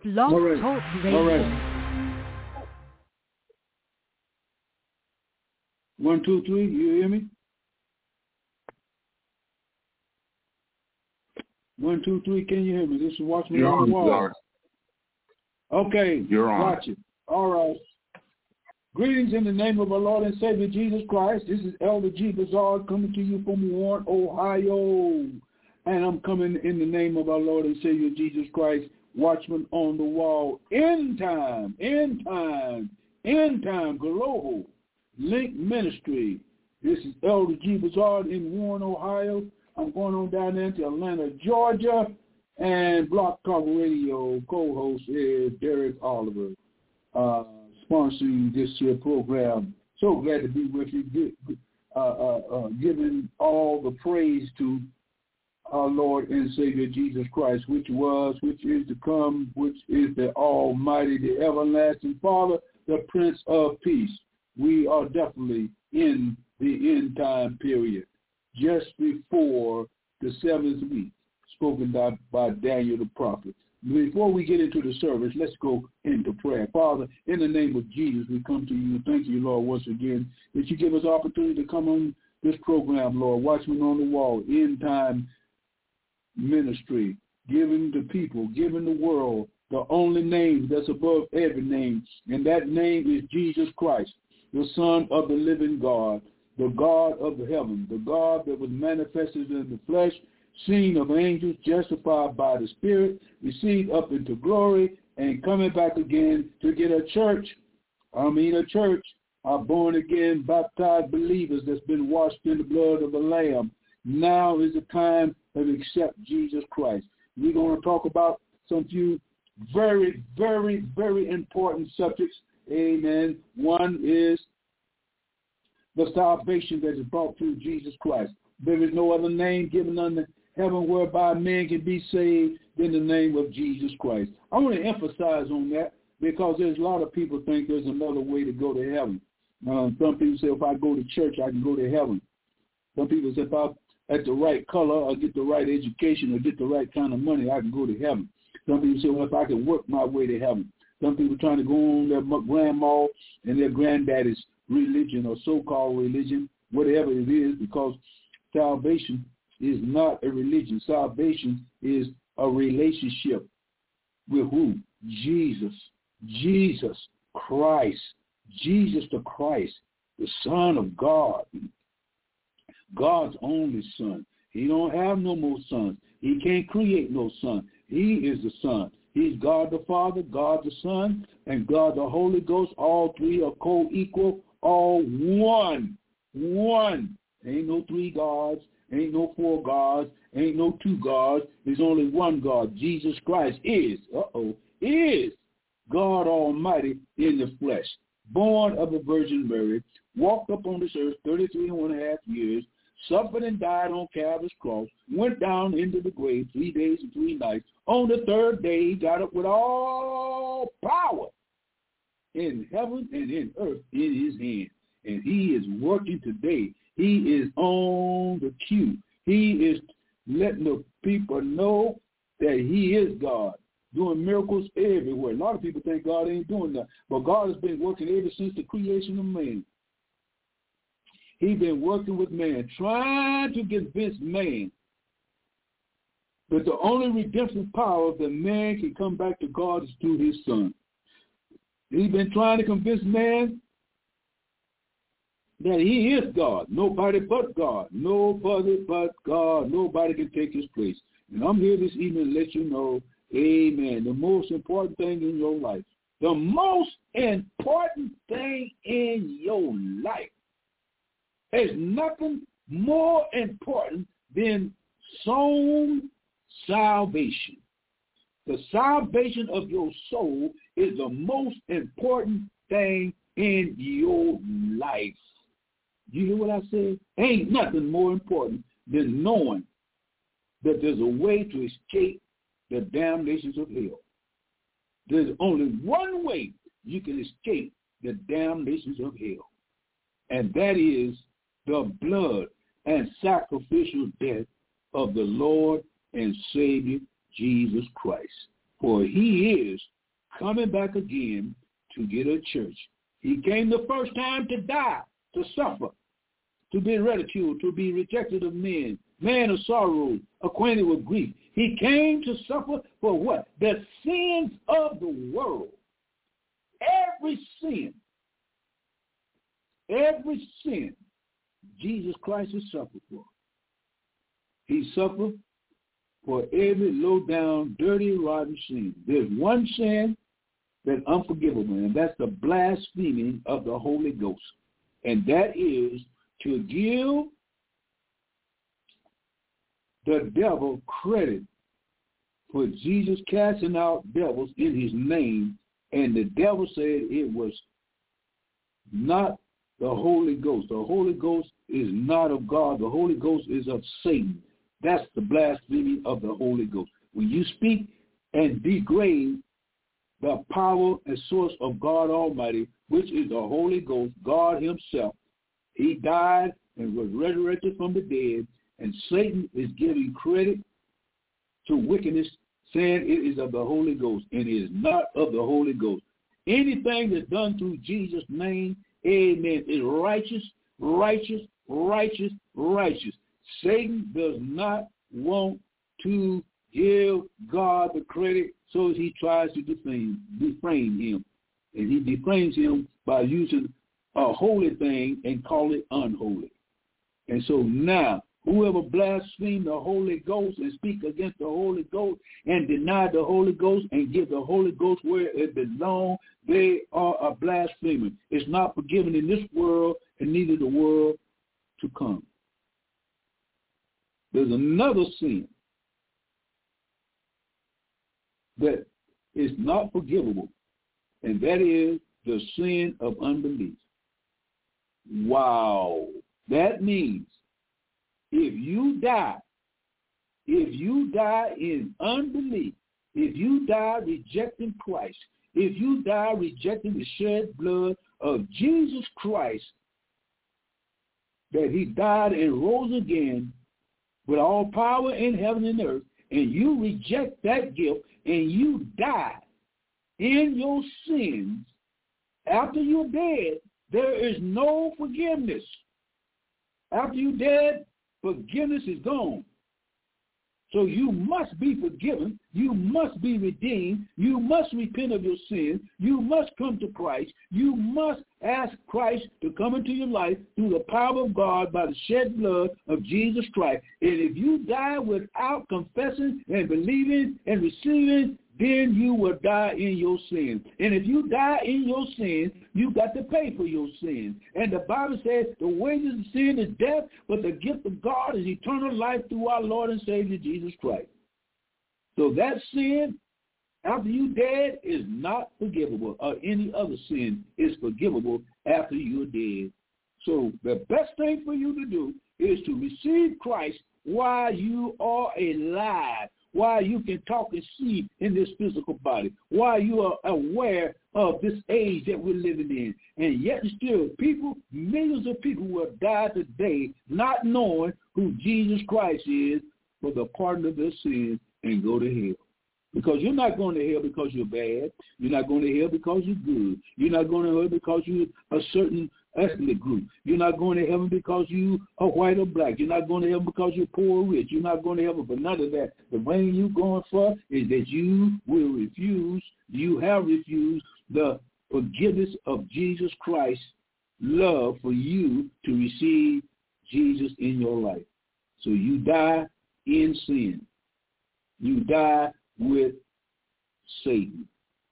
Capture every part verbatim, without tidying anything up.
Blog All right. Talk Radio. All right. One, two, three. You hear me? One, two, three. Can you hear me? This is Watchman You're on the on, Wall. Lord. Okay. You're on. Watch it. All right. Greetings in the name of our Lord and Savior Jesus Christ. This is Elder G. Bazard coming to you from Warren, Ohio. And I'm coming in the name of our Lord and Savior Jesus Christ, Watchman on the Wall. End time, end time, end time, global link ministry. This is Elder G. Bazard in Warren, Ohio. I'm going on down there to Atlanta, Georgia. And Block Talk Radio co-host is Derek Oliver. Uh, sponsoring this here program. So glad to be with you, uh, uh, uh, giving all the praise to our Lord and Savior Jesus Christ, which was, which is to come, which is the Almighty, the everlasting Father, the Prince of Peace. We are definitely in the end time period, just before the seventh week, spoken by, by Daniel the prophet. Before we get into the service, let's go into prayer. Father, in the name of Jesus, we come to you. Thank you, Lord, once again, that you give us opportunity to come on this program, Lord, Watchman on the Wall, end time ministry, giving the people, giving the world the only name that's above every name, and that name is Jesus Christ, the Son of the living God, the God of the heaven, the God that was manifested in the flesh, seen of angels, justified by the Spirit, received up into glory, and coming back again to get a church, I mean a church, our born-again, baptized believers that's been washed in the blood of the Lamb. Now is the time to accept Jesus Christ. We're going to talk about some few very, very, very important subjects. Amen. One is the salvation that is brought through Jesus Christ. There is no other name given under heaven whereby man can be saved in the name of Jesus Christ. I want to emphasize on that because there's a lot of people think there's another way to go to heaven. Uh, some people say if I go to church, I can go to heaven. Some people say if I'm at the right color or get the right education or get the right kind of money, I can go to heaven. Some people say, well, if I can work my way to heaven. Some people trying to go on their grandma and their granddaddy's religion or so-called religion, whatever it is, because salvation is not a religion. Salvation is a relationship with who? Jesus. Jesus Christ. Jesus the Christ, the Son of God. God's only Son. He don't have no more sons. He can't create no son. He is the Son. He's God the Father, God the Son, and God the Holy Ghost. All three are co-equal, all one. One. Ain't no three gods. Ain't no four gods. Ain't no two gods. There's only one God. Jesus Christ is, uh-oh, is God Almighty in the flesh. Born of the Virgin Mary, walked up on this earth thirty-three and one and a half years, suffered and died on Calvary's cross, went down into the grave three days and three nights. On the third day, he got up with all power in heaven and in earth in his hand. And he is working today. He is on the queue. He is letting the people know that he is God, doing miracles everywhere. A lot of people think God ain't doing that, but God has been working ever since the creation of man. He's been working with man, trying to convince man that the only redemptive power that man can come back to God is through his Son. He's been trying to convince man that he is God. Nobody but God. Nobody but God. Nobody can take his place. And I'm here this evening to let you know, amen, the most important thing in your life, the most important thing in your life, there's nothing more important than soul salvation. The salvation of your soul is the most important thing in your life. You hear what I said? Ain't nothing more important than knowing that there's a way to escape the damnations of hell. There's only one way you can escape the damnations of hell, and that is the blood and sacrificial death of the Lord and Savior Jesus Christ. for he is coming back again to get a church. He came the first time to die, to suffer, to be ridiculed, to be rejected of men, man of sorrow, acquainted with grief. He came to suffer for what? The sins of the world. Every sin, every sin, Jesus Christ has suffered for. He suffered for every low-down, dirty, rotten sin. There's one sin that's unforgivable, and that's the blaspheming of the Holy Ghost. And that is to give the devil credit for Jesus casting out devils in his name, and the devil said it was not the Holy Ghost. The Holy Ghost is not of God. The Holy Ghost is of Satan. That's the blasphemy of the Holy Ghost. When you speak and degrade the power and source of God Almighty, which is the Holy Ghost, God himself, he died and was resurrected from the dead, and Satan is giving credit to wickedness, saying it is of the Holy Ghost, and it is not of the Holy Ghost. Anything that's done through Jesus' name, amen, is righteous, righteous, righteous, righteous. Satan does not want to give God the credit, so he tries to defame, defame him. And he defames him by using a holy thing and call it unholy. And so now, whoever blasphemes the Holy Ghost and speak against the Holy Ghost and deny the Holy Ghost and give the Holy Ghost where it belongs, they are a blasphemer. It's not forgiven in this world and neither the world to come. There's another sin that is not forgivable, and that is the sin of unbelief. Wow. That means if you die, if you die in unbelief, if you die rejecting Christ, if you die rejecting the shed blood of Jesus Christ, that he died and rose again with all power in heaven and earth, and you reject that gift and you die in your sins, after you're dead, there is no forgiveness. After you're dead, forgiveness is gone. So you must be forgiven. You must be redeemed. You must repent of your sins. You must come to Christ. You must ask Christ to come into your life through the power of God by the shed blood of Jesus Christ. And if you die without confessing and believing and receiving, then you will die in your sins. And if you die in your sins, you got to pay for your sins. And the Bible says the wages of sin is death, but the gift of God is eternal life through our Lord and Savior Jesus Christ. So that sin, after you dead, is not forgivable, or any other sin is forgivable after you're dead. So the best thing for you to do is to receive Christ while you are alive, while you can talk and see in this physical body, while you are aware of this age that we're living in. And yet still, people, millions of people will die today not knowing who Jesus Christ is for the pardon of their sins and go to hell. Because you're not going to hell because you're bad. You're not going to hell because you're good. You're not going to hell because you're a certain ethnic group. You're not going to heaven because you are white or black. You're not going to heaven because you're poor or rich. You're not going to heaven for none of that. The thing you're going for is that you will refuse, you have refused the forgiveness of Jesus Christ's love for you to receive Jesus in your life. So you die in sin. You die with Satan.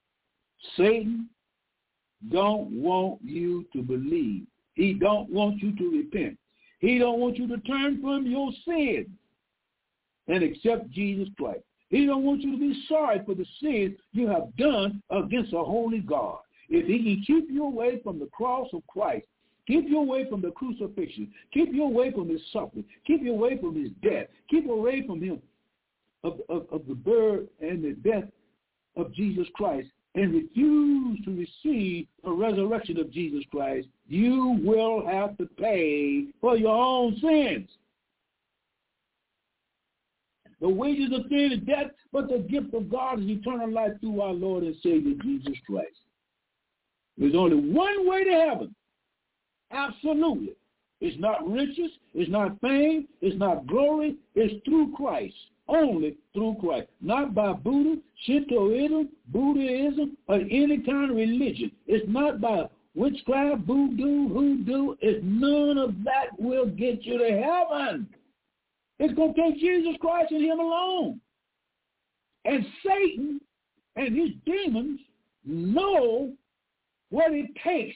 Satan don't want you to believe. He don't want you to repent. He don't want you to turn from your sins and accept Jesus Christ. He don't want you to be sorry for the sins you have done against a holy God. If he can keep you away from the cross of Christ, keep you away from the crucifixion, keep you away from his suffering, keep you away from his death, keep you away from him of, of, of the birth and the death of Jesus Christ, and refuse to receive the resurrection of Jesus Christ, you will have to pay for your own sins. The wages of sin is death, but the gift of God is eternal life through our Lord and Savior, Jesus Christ. There's only one way to heaven. Absolutely. It's not riches. It's not fame. It's not glory. It's through Christ. Only through Christ. Not by Buddha, Shintoism, Buddhism, or any kind of religion. It's not by witchcraft, voodoo, hoodoo. It's none of that will get you to heaven. It's going to take Jesus Christ and him alone. And Satan and his demons know what it takes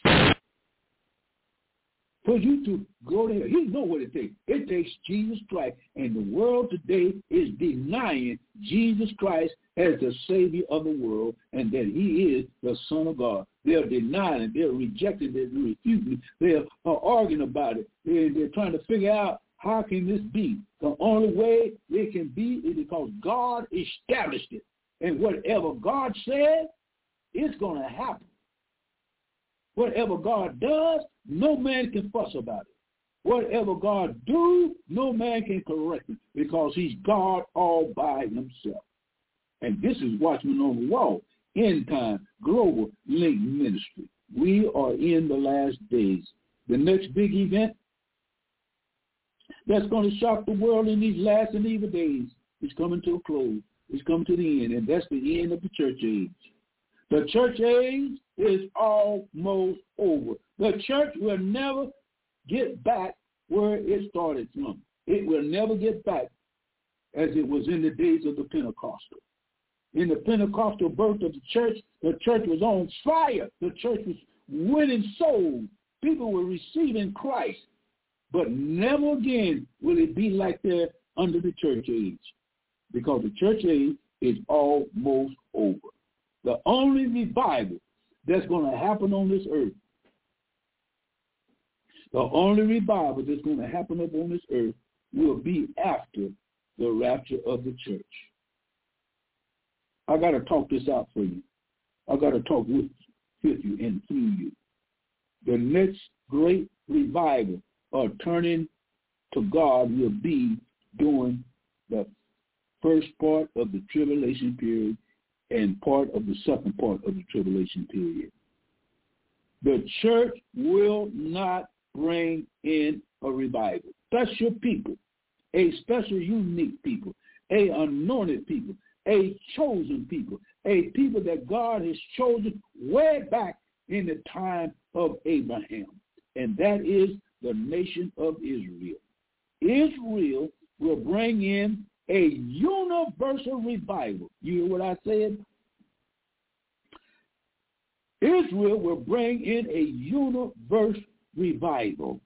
for you to go to hell. He know what it takes. It takes Jesus Christ. And the world today is denying Jesus Christ as the Savior of the world and that he is the Son of God. They're denying it. They're rejecting it. They're refuting it. They're uh, arguing about it. They're, they're trying to figure out how can this be. The only way it can be is because God established it. And whatever God said, it's going to happen. Whatever God does, no man can fuss about it. Whatever God do, no man can correct it because he's God all by himself. And this is Watchman on the Wall, End Time Global Link Ministry. We are in the last days. The next big event that's going to shock the world in these last and evil days is coming to a close. It's coming to the end, and that's the end of the church age. The church age is almost over. The church will never get back where it started from. It will never get back as it was in the days of the Pentecostal. In the Pentecostal birth of the church, the church was on fire. The church was winning souls. People were receiving Christ. But never again will it be like that under the church age, because the church age is almost over. The only revival that's going to happen on this earth, the only revival that's going to happen up on this earth will be after the rapture of the church. I got to talk this out for you. I got to talk with, with you and through you. The next great revival or turning to God will be during the first part of the tribulation period and part of the second part of the tribulation period. The church will not bring in a revival. Special people, a special unique people, a anointed people, a chosen people, a people that God has chosen way back in the time of Abraham. And that is the nation of Israel. Israel will bring in a universal revival. You hear what I said? Israel will bring in a universal revival.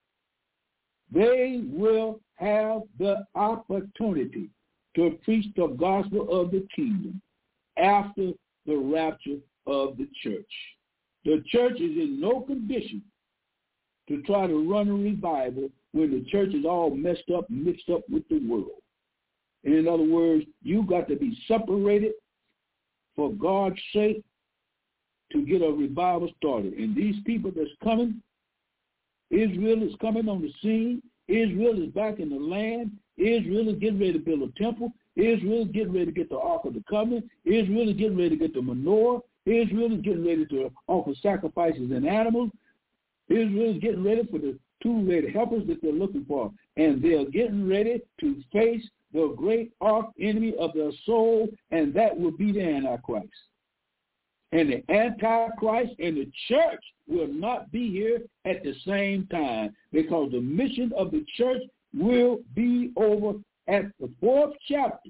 They will have the opportunity to preach the gospel of the kingdom after the rapture of the church. The church is in no condition to try to run a revival when the church is all messed up, mixed up with the world. In other words, you got to be separated for God's sake to get a revival started. And these people that's coming, Israel is coming on the scene. Israel is back in the land. Israel is getting ready to build a temple. Israel is getting ready to get the Ark of the Covenant. Israel is getting ready to get the menorah. Israel is getting ready to offer sacrifices and animals. Israel is getting ready for the two red helpers that they're looking for. And they're getting ready to face the great arch enemy of their soul, and that will be the Antichrist. And the Antichrist and the church will not be here at the same time, because the mission of the church will be over at the fourth chapter.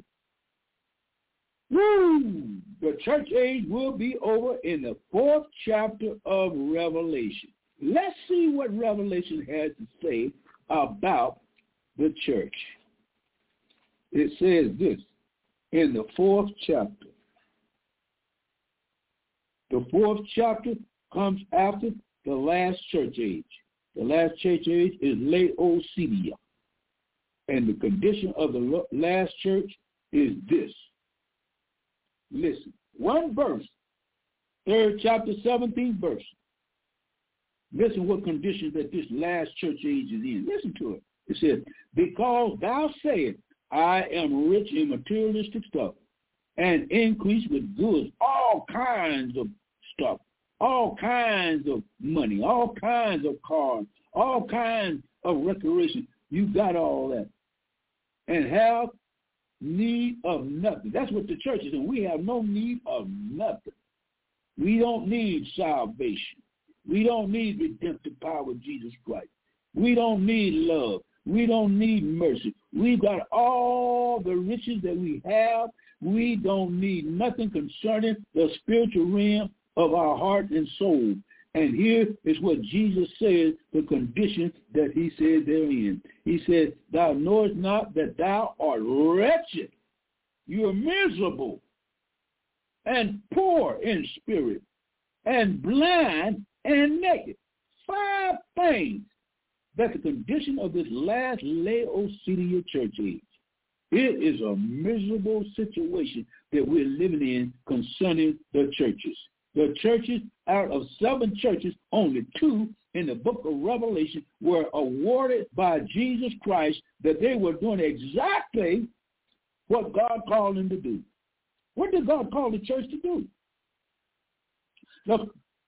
Woo! The church age will be over in the fourth chapter of Revelation. Let's see what Revelation has to say about the church. It says this in the fourth chapter. The fourth chapter comes after the last church age. The last church age is Laodicea. And the condition of the last church is this. Listen, one verse, third chapter, seventeenth verse. Listen what condition that this last church age is in. Listen to it. It says, because thou sayest, I am rich in materialistic stuff and increase with goods, all kinds of stuff, all kinds of money, all kinds of cars, all kinds of recreation. You got all that. And have need of nothing. That's what the church is, and we have no need of nothing. We don't need salvation. We don't need redemptive power of Jesus Christ. We don't need love. We don't need mercy. We've got all the riches that we have. We don't need nothing concerning the spiritual realm of our heart and soul. And here is what Jesus says, the condition that he said therein. He said, thou knowest not that thou art wretched. You are miserable and poor in spirit and blind and naked. Five things that the condition of this last Laodicea church age. It is a miserable situation that we're living in concerning the churches. The churches, out of seven churches, only two in the book of Revelation were awarded by Jesus Christ that they were doing exactly what God called them to do. What did God call the church to do? The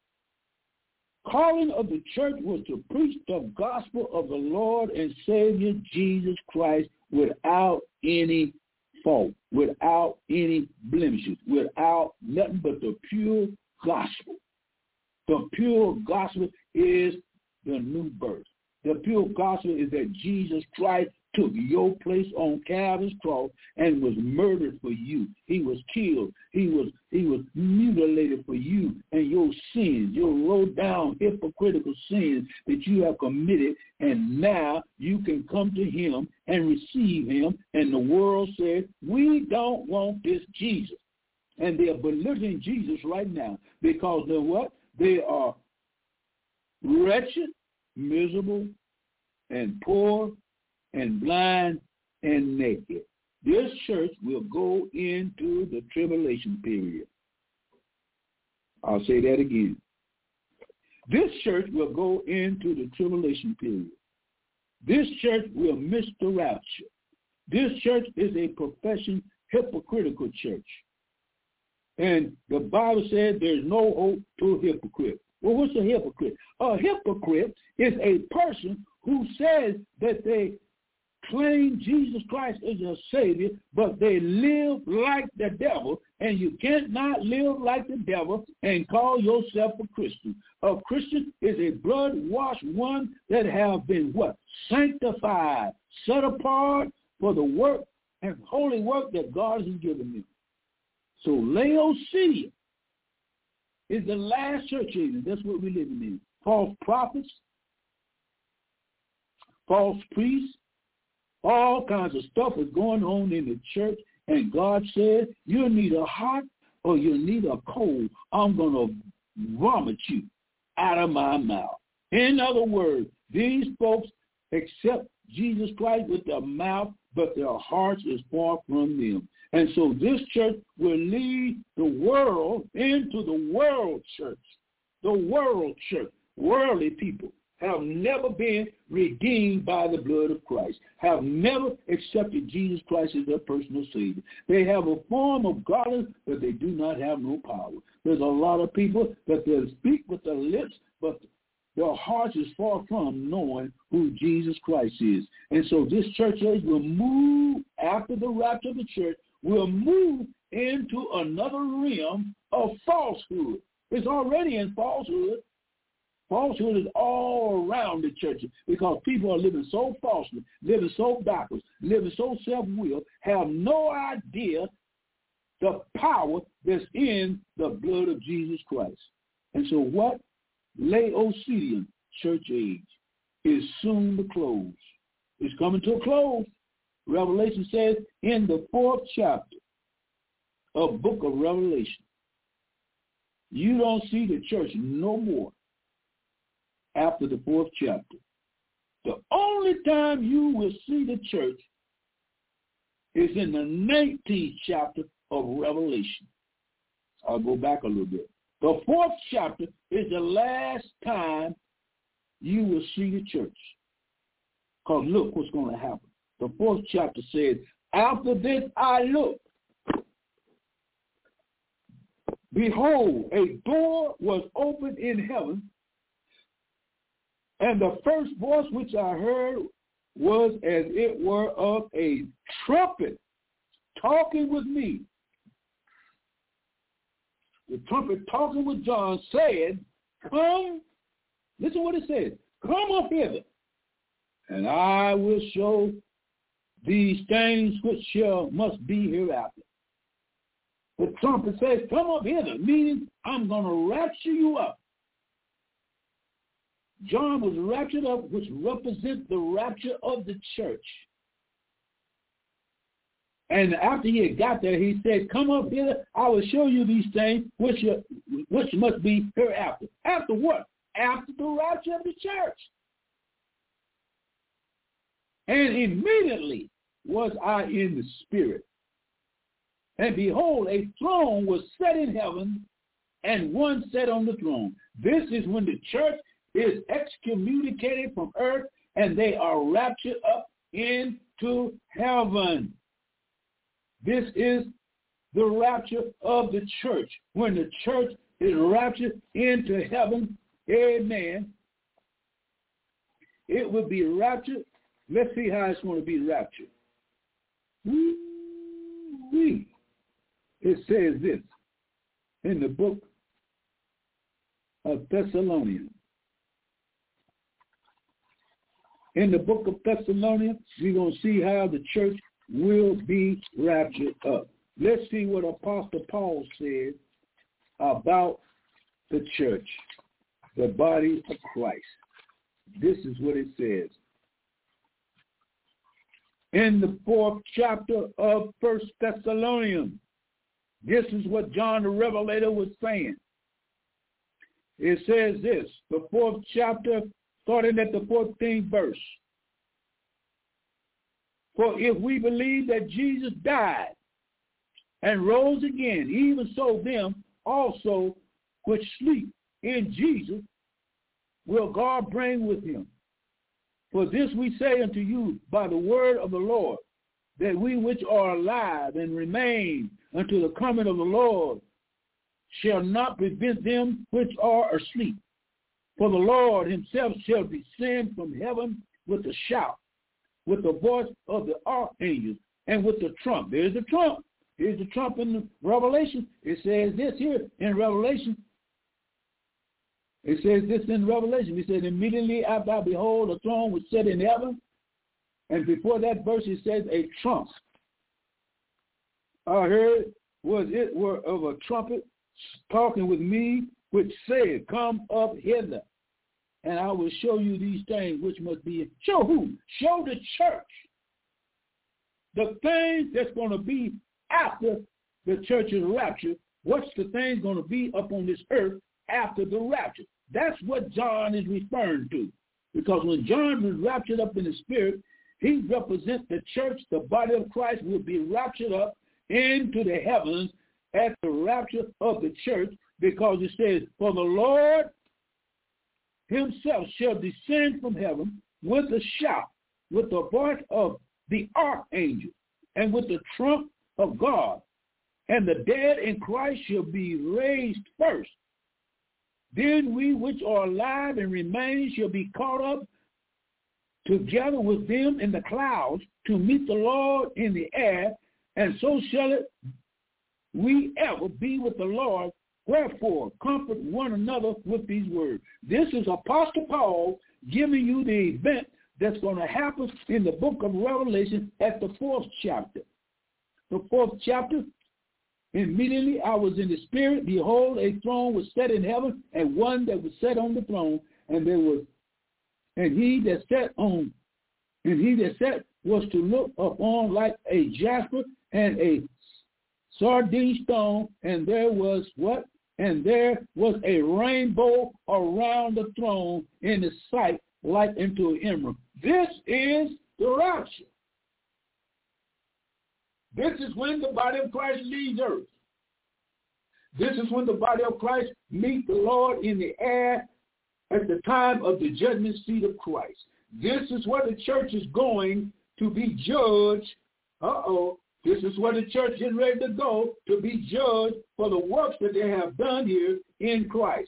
calling of the church was to preach the gospel of the Lord and Savior Jesus Christ without any fault, without any blemishes, without nothing but the pure gospel. The pure gospel is the new birth. The pure gospel is that Jesus Christ took your place on Calvary's cross and was murdered for you. He was killed. He was he was mutilated for you and your sins, your low down hypocritical sins that you have committed, and now you can come to him and receive him. And the world said, we don't want this Jesus. And they are belittling Jesus right now because they're what? They are wretched, miserable, and poor, and blind, and naked. This church will go into the tribulation period. I'll say that again. This church will go into the tribulation period. This church will miss the rapture. This church is a profession hypocritical church. And the Bible said there's no hope to a hypocrite. Well, what's a hypocrite? A hypocrite is a person who says that they claim Jesus Christ as a Savior, but they live like the devil, and you cannot live like the devil and call yourself a Christian. A Christian is a blood-washed one that have been what? Sanctified, set apart for the work and holy work that God has given them. So Laodicea is the last church age. That's what we're living in. False prophets, false priests, all kinds of stuff is going on in the church. And God said, you'll need a hot or you'll need a cold. I'm going to vomit you out of my mouth. In other words, these folks accept Jesus Christ with their mouth, but their hearts is far from them. And so this church will lead the world into the world church. The world church, worldly people, have never been redeemed by the blood of Christ, have never accepted Jesus Christ as their personal Savior. They have a form of godliness, but they do not have no power. There's a lot of people that they speak with their lips, but their hearts is far from knowing who Jesus Christ is. And so this church age will move, after the rapture of the church, will move into another realm of falsehood. It's already in falsehood. Falsehood is all around the church because people are living so falsely, living so backwards, living so self-willed, have no idea the power that's in the blood of Jesus Christ. And so what? Laodicean church age is soon to close. It's coming to a close. Revelation says in the fourth chapter of book of Revelation, you don't see the church no more after the fourth chapter. The only time you will see the church is in the nineteenth chapter of Revelation. I'll go back a little bit. The fourth chapter is the last time you will see the church. Because look what's going to happen. The fourth chapter says, After this I looked. Behold, a door was opened in heaven, and the first voice which I heard was as it were of a trumpet talking with me. The trumpet talking with John said, come, listen what it says, come up hither, and I will show these things which shall must be hereafter. The trumpet says, come up hither, meaning I'm going to rapture you up. John was raptured up, which represents the rapture of the church. And after he had got there, he said, come up hither, I will show you these things which, are, which must be hereafter. After what? After the rapture of the church. And immediately was I in the Spirit. And behold, a throne was set in heaven, and one sat on the throne. This is when the church is excommunicated from earth, and they are raptured up into heaven. This is the rapture of the church. When the church is raptured into heaven, amen, it will be raptured. Let's see how it's going to be raptured. Woo-wee. It says this in the book of Thessalonians. In the book of Thessalonians, we're going to see how the church will be raptured up. Let's see what Apostle Paul said about the church, the body of Christ. This is what it says. In the fourth chapter of First Thessalonians, this is what John the Revelator was saying. It says this, the fourth chapter, starting at the fourteenth verse. For if we believe that Jesus died and rose again, even so them also which sleep in Jesus will God bring with him. For this we say unto you by the word of the Lord, that we which are alive and remain unto the coming of the Lord shall not prevent them which are asleep. For the Lord himself shall descend from heaven with a shout, with the voice of the archangel, and with the trump. There's the trump. Here's the trump in the Revelation. It says this here in Revelation. It says this in Revelation. It says, immediately after I behold, a throne was set in heaven. And before that verse, it says a trump. I heard was it were of a trumpet talking with me, which said, come up hither, and I will show you these things which must be. Show who? Show the church. The things that's going to be after the church's rapture. What's the thing going to be up on this earth after the rapture? That's what John is referring to. Because when John was raptured up in the spirit, he represents the church. The body of Christ will be raptured up into the heavens at the rapture of the church, because it says, for the Lord himself shall descend from heaven with a shout, with the voice of the archangel, and with the trump of God, and the dead in Christ shall be raised first. Then we which are alive and remain shall be caught up together with them in the clouds to meet the Lord in the air, and so shall it we ever be with the Lord. Wherefore, comfort one another with these words. This is Apostle Paul giving you the event that's going to happen in the book of Revelation at the fourth chapter. The fourth chapter, immediately I was in the spirit, behold, a throne was set in heaven, and one that was set on the throne, and there was, and he that sat on, and he that sat was to look upon like a jasper and a sardine stone, and there was what? And there was a rainbow around the throne in the sight like unto an emerald. This is the rapture. This is when the body of Christ leaves earth. This is when the body of Christ meets the Lord in the air at the time of the judgment seat of Christ. This is where the church is going to be judged uh-oh, this is where the church is ready to go to be judged for the works that they have done here in Christ.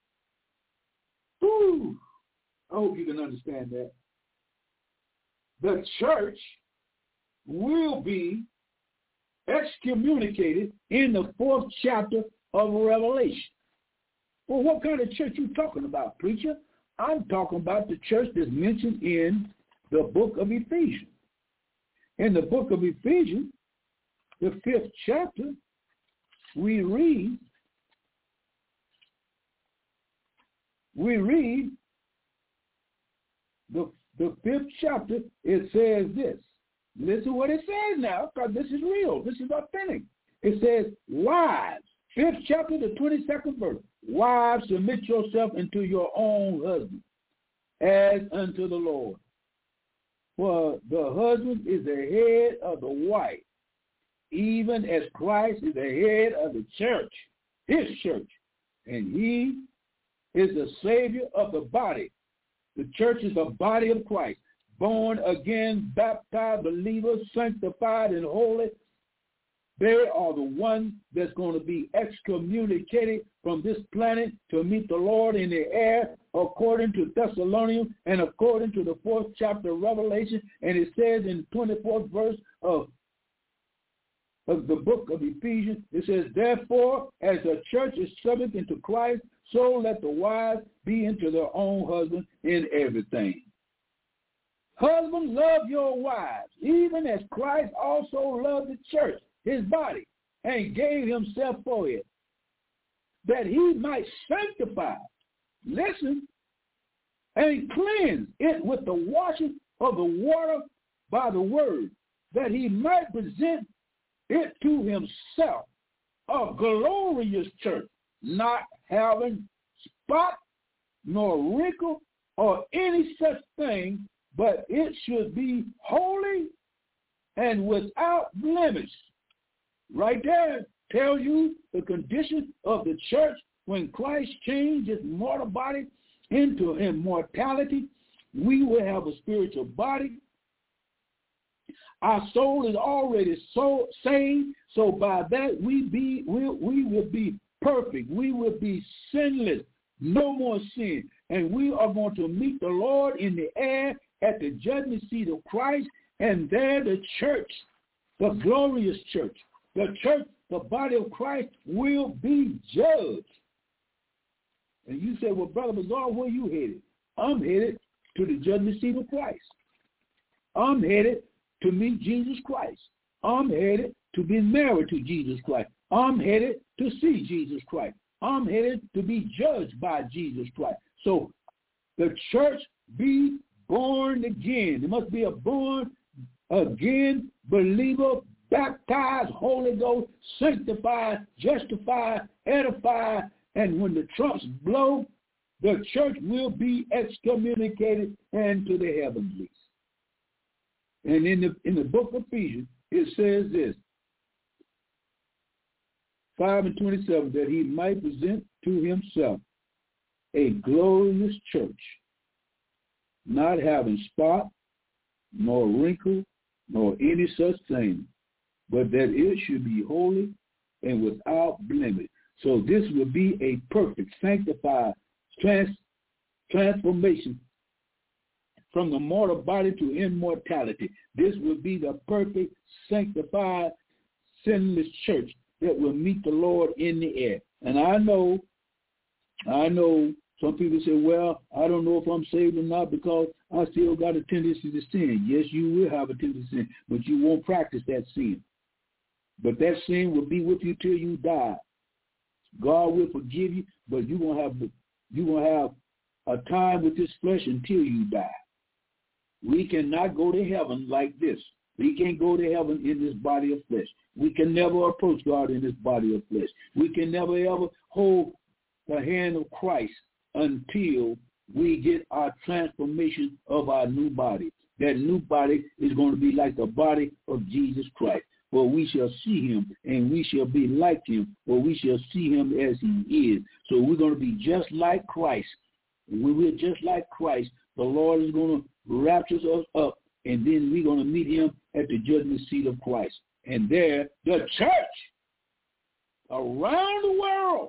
Whew. I hope you can understand that. The church will be excommunicated in the fourth chapter of Revelation. Well, what kind of church you talking about, preacher? I'm talking about the church that's mentioned in the book of Ephesians. In the book of Ephesians, the fifth chapter, we read, we read the, the fifth chapter, it says this. Listen to what it says now, because this is real. This is authentic. It says, wives, fifth chapter, the twenty-second verse. Wives, submit yourself unto your own husband, as unto the Lord. For the husband is the head of the wife, even as Christ is the head of the church, his church. And he is the Savior of the body. The church is the body of Christ. Born again, baptized believers, sanctified and holy. They are the ones that's going to be excommunicated from this planet to meet the Lord in the air, according to Thessalonians and according to the fourth chapter of Revelation. And it says in the twenty-fourth verse of, of the book of Ephesians, it says, therefore, as the church is subject unto Christ, so let the wives be unto their own husbands in everything. Husbands, love your wives, even as Christ also loved the church, his body, and gave himself for it, that he might sanctify, listen, and cleanse it with the washing of the water by the word, that he might present it to himself, a glorious church, not having spot nor wrinkle or any such thing, but it should be holy and without blemish. Right there tells you the condition of the church when Christ changed his mortal body into immortality. We will have a spiritual body. Our soul is already so saved, so by that we be we, we will be perfect. We will be sinless, no more sin, and we are going to meet the Lord in the air at the judgment seat of Christ, and there the church, the glorious church, the church, the body of Christ will be judged. And you say, well, Brother Bazaar, where you headed? I'm headed to the judgment seat of Christ. I'm headed to meet Jesus Christ. I'm headed to be married to Jesus Christ. I'm headed to see Jesus Christ. I'm headed to be judged by Jesus Christ. So the church be born again. There must be a born again believer, baptized, Holy Ghost, sanctified, justified, edified, and when the trumps blow, the church will be excommunicated into the heavenlies. And in the in the book of Ephesians, it says this, five and twenty-seven, that he might present to himself a glorious church, not having spot, nor wrinkle, nor any such thing, but that it should be holy and without blemish. So this will be a perfect, sanctified trans- transformation from the mortal body to immortality. This will be the perfect, sanctified, sinless church that will meet the Lord in the air. And I know, I know some people say, well, I don't know if I'm saved or not because I still got a tendency to sin. Yes, you will have a tendency to sin, but you won't practice that sin. But that sin will be with you till you die. God will forgive you, but you're gonna have you're gonna have a time with this flesh until you die. We cannot go to heaven like this. We can't go to heaven in this body of flesh. We can never approach God in this body of flesh. We can never ever hold the hand of Christ until we get our transformation of our new body. That new body is going to be like the body of Jesus Christ, where we shall see him and we shall be like him, where we shall see him as he is. So we're going to be just like Christ. When we're just like Christ, the Lord is going to rapture us up and then we're going to meet him at the judgment seat of Christ. And there, the church around the world,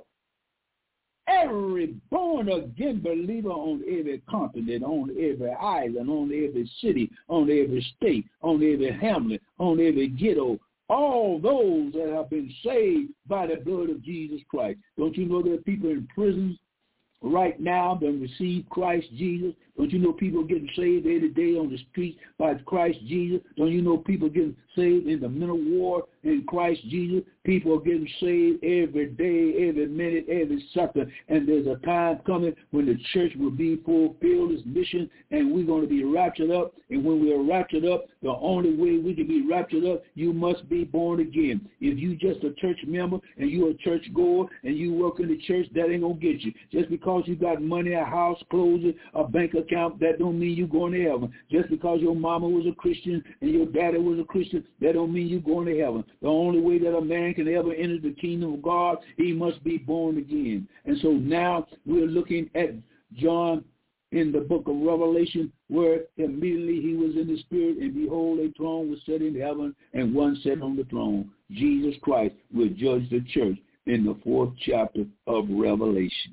every born-again believer on every continent, on every island, on every city, on every state, on every hamlet, on every ghetto, all those that have been saved by the blood of Jesus Christ. Don't you know there are people in prisons right now that receive Christ Jesus? Don't you know people getting saved every day on the street by Christ Jesus? Don't you know people getting saved in the mental ward in Christ Jesus? People are getting saved every day, every minute, every second. And there's a time coming when the church will be fulfilled its mission, and we're going to be raptured up. And when we are raptured up, the only way we can be raptured up, you must be born again. If you just a church member and you're a church goer and you work in the church, that ain't going to get you. Just because you got money, a house, clothes, a bank account, that don't mean you're going to heaven. Just because your mama was a Christian and your daddy was a Christian, that don't mean you're going to heaven. The only way that a man can ever enter the kingdom of God, he must be born again. And so now we're looking at John in the book of Revelation, where immediately he was in the spirit, and behold, a throne was set in heaven, and one sat on the throne. Jesus Christ will judge the church in the fourth chapter of Revelation.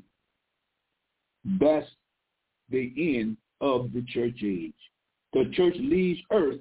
That's the end of the church age. The church leaves earth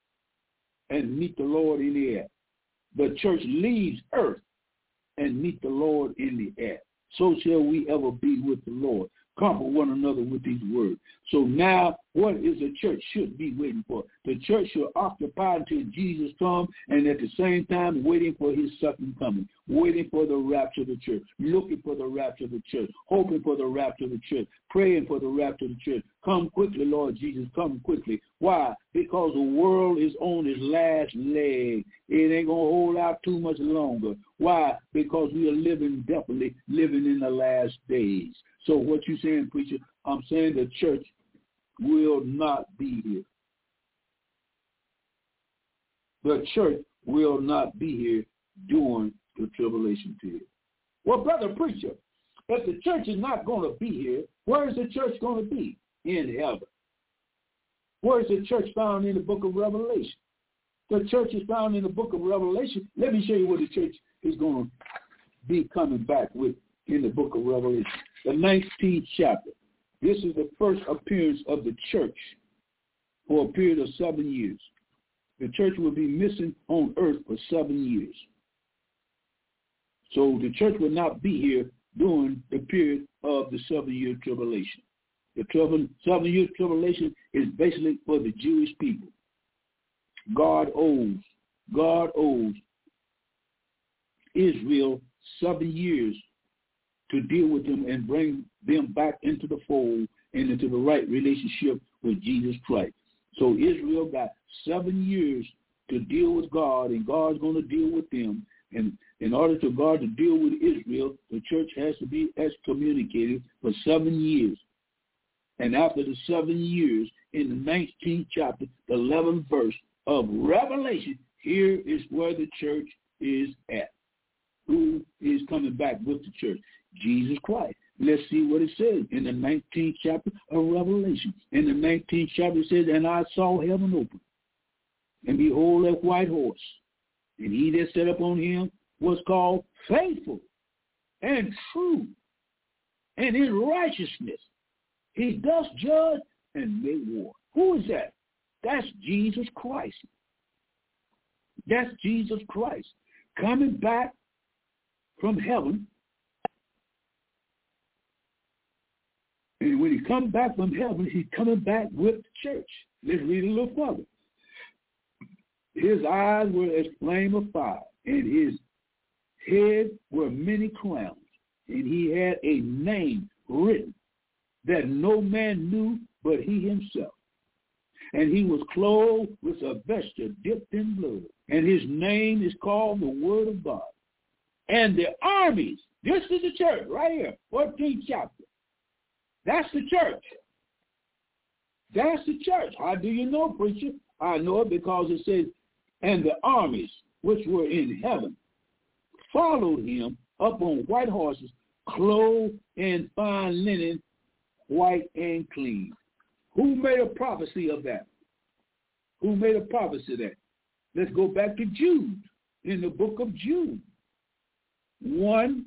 and meet the Lord in the air. The church leaves earth and meet the Lord in the air. So shall we ever be with the Lord. Comfort one another with these words. So now, what is the church should be waiting for? The church should occupy until Jesus comes, and at the same time waiting for his second coming, waiting for the rapture of the church, looking for the rapture of the church, hoping for the rapture of the church, praying for the rapture of the church. Come quickly, Lord Jesus, come quickly. Why? Because the world is on its last leg. It ain't going to hold out too much longer. Why? Because we are living, definitely living in the last days. So what you saying, preacher? I'm saying the church will not be here. The church will not be here during the tribulation period. Well, brother preacher, if the church is not going to be here, where is the church going to be? In heaven. Where is the church found in the book of Revelation? The church is found in the book of Revelation. Let me show you what the church is going to be coming back with in the book of Revelation. The nineteenth chapter. This is the first appearance of the church for a period of seven years. The church will be missing on earth for seven years. So the church will not be here during the period of the seven-year tribulation. The seven-year tribulation is basically for the Jewish people. God owes, God owes Israel seven years to deal with them and bring them back into the fold and into the right relationship with Jesus Christ. So Israel got seven years to deal with God, and God's going to deal with them. And in order for God to deal with Israel, the church has to be excommunicated for seven years. And after the seven years, in the nineteenth chapter, the eleventh verse of Revelation, here is where the church is at. Who is coming back with the church? Jesus Christ. Let's see what it says in the nineteenth chapter of Revelation. In the nineteenth chapter it says, and I saw heaven open, and behold a white horse, and he that sat upon him was called Faithful and True, and in righteousness he does judge and make war. Who is that? That's Jesus Christ. That's Jesus Christ coming back from heaven. And when he comes back from heaven, he's coming back with the church. Let's read a little further. His eyes were as flame of fire, and his head were many crowns, and he had a name written that no man knew but he himself. And he was clothed with a vesture dipped in blood, and his name is called the Word of God. And the armies, this is the church right here, fourteenth chapter. That's the church. That's the church. How do you know, preacher? I know it because it says, and the armies which were in heaven followed him up on white horses, clothed in fine linen, white and clean. Who made a prophecy of that? Who made a prophecy there? Let's go back to Jude, in the book of Jude, one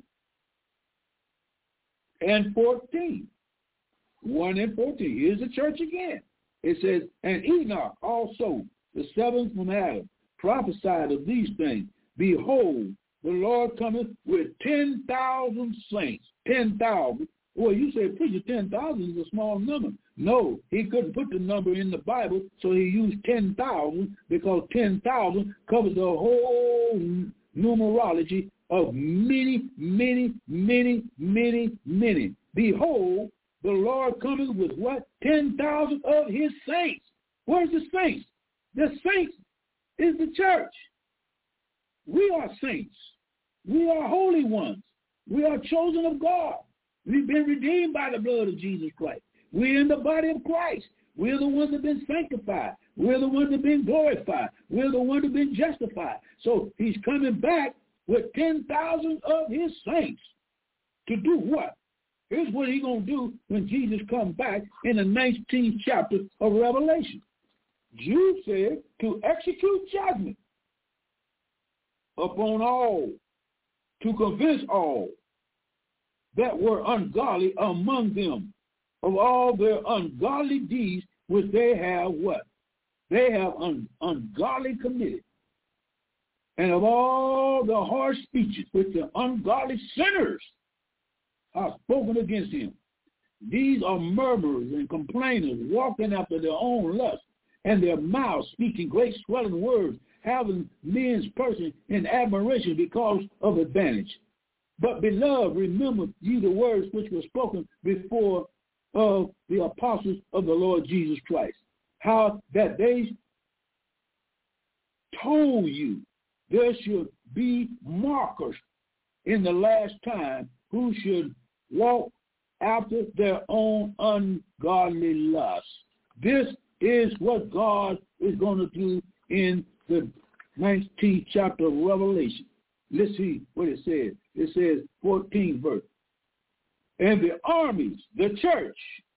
and fourteen. one and fourteen. Here's the church again. It says, and Enoch also, the seventh from Adam, prophesied of these things. Behold, the Lord cometh with ten thousand saints. ten thousand. Well, you say, preacher, ten thousand is a small number. No, he couldn't put the number in the Bible, so he used ten thousand because ten thousand covers the whole numerology of many, many, many, many, many. Behold, the Lord cometh with what? ten thousand of his saints. Where's the saints? The saints is the church. We are saints. We are holy ones. We are chosen of God. We've been redeemed by the blood of Jesus Christ. We're in the body of Christ. We're the ones that have been sanctified. We're the ones that have been glorified. We're the ones that have been justified. So he's coming back with ten thousand of his saints to do what? Here's what he's going to do when Jesus comes back in the nineteenth chapter of Revelation. Jude said to execute judgment upon all, to convince all that were ungodly among them of all their ungodly deeds which they have what? They have un- ungodly committed. And of all the harsh speeches which the ungodly sinners are spoken against him. These are murmurers and complainers, walking after their own lust, and their mouths speaking great swelling words, having men's person in admiration because of advantage. But, beloved, remember ye the words which were spoken before of the apostles of the Lord Jesus Christ, how that they told you there should be markers in the last time who should walk after their own ungodly lusts. This is what God is going to do in the nineteenth chapter of Revelation. Let's see what it says. It says, fourteenth verse. And the armies, the church,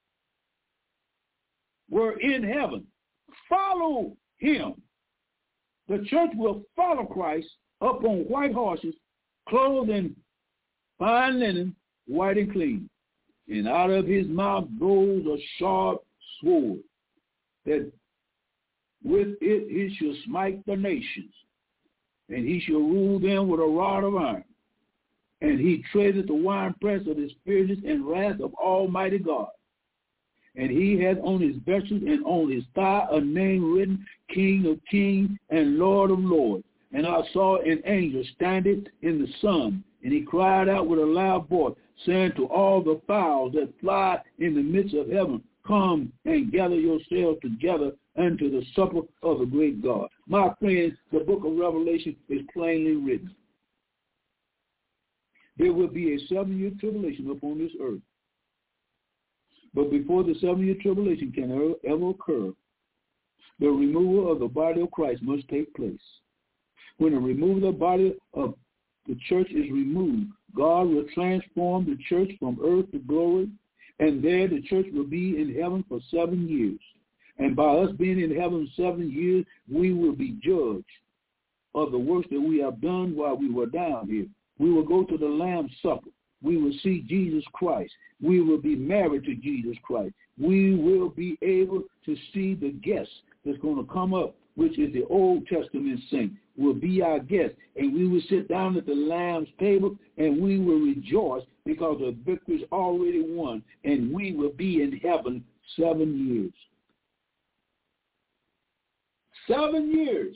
were in heaven. Follow him. The church will follow Christ up on white horses, clothed in fine linen, white and clean. And out of his mouth goes a sharp sword, that with it he shall smite the nations, and he shall rule them with a rod of iron. And he treadeth the winepress of his fierceness and wrath of Almighty God. And he hath on his vesture and on his thigh a name written, King of Kings and Lord of Lords. And I saw an angel standing in the sun, and he cried out with a loud voice, saying to all the fowls that fly in the midst of heaven, come and gather yourselves together unto the supper of the great God. My friends, the book of Revelation is plainly written. There will be a seven-year tribulation upon this earth. But before the seven-year tribulation can ever occur, the removal of the body of Christ must take place. When the removal of the body of the church is removed, God will transform the church from earth to glory, and there the church will be in heaven for seven years. And by us being in heaven seven years, we will be judged of the works that we have done while we were down here. We will go to the Lamb's Supper. We will see Jesus Christ. We will be married to Jesus Christ. We will be able to see the guest that's going to come up, which is the Old Testament saint, will be our guest. And we will sit down at the Lamb's table, and we will rejoice because the victory is already won, and we will be in heaven seven years. Seven years.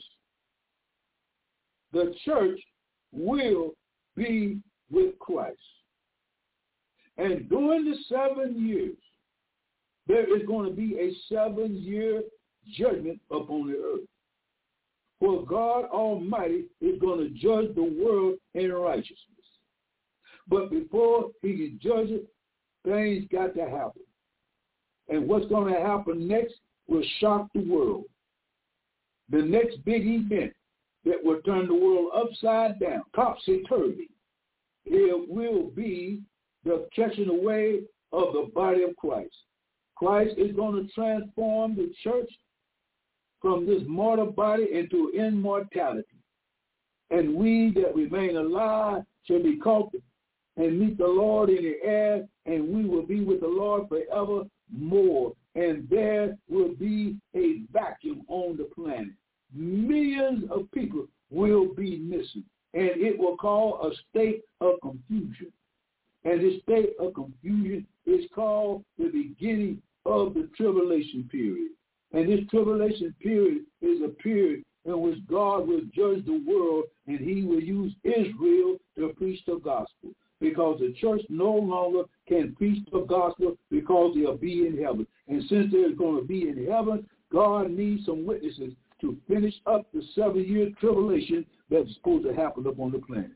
The church will be with Christ. And during the seven years, there is going to be a seven-year judgment upon the earth. For God Almighty is going to judge the world in righteousness. But before he can judge it, things got to happen. And what's going to happen next will shock the world. The next big event that will turn the world upside down, topsy-turvy, it will be the catching away of the body of Christ. Christ is going to transform the church from this mortal body into immortality. And we that remain alive shall be caught and meet the Lord in the air, and we will be with the Lord forevermore. And there will be a vacuum on the planet. Millions of people will be missing, and it will cause a state of confusion. And this state of confusion is called the beginning of the tribulation period. And this tribulation period is a period in which God will judge the world, and he will use Israel to preach the gospel, because the church no longer can preach the gospel because they'll be in heaven. And since they're going to be in heaven, God needs some witnesses to finish up the seven-year tribulation that's supposed to happen upon the planet.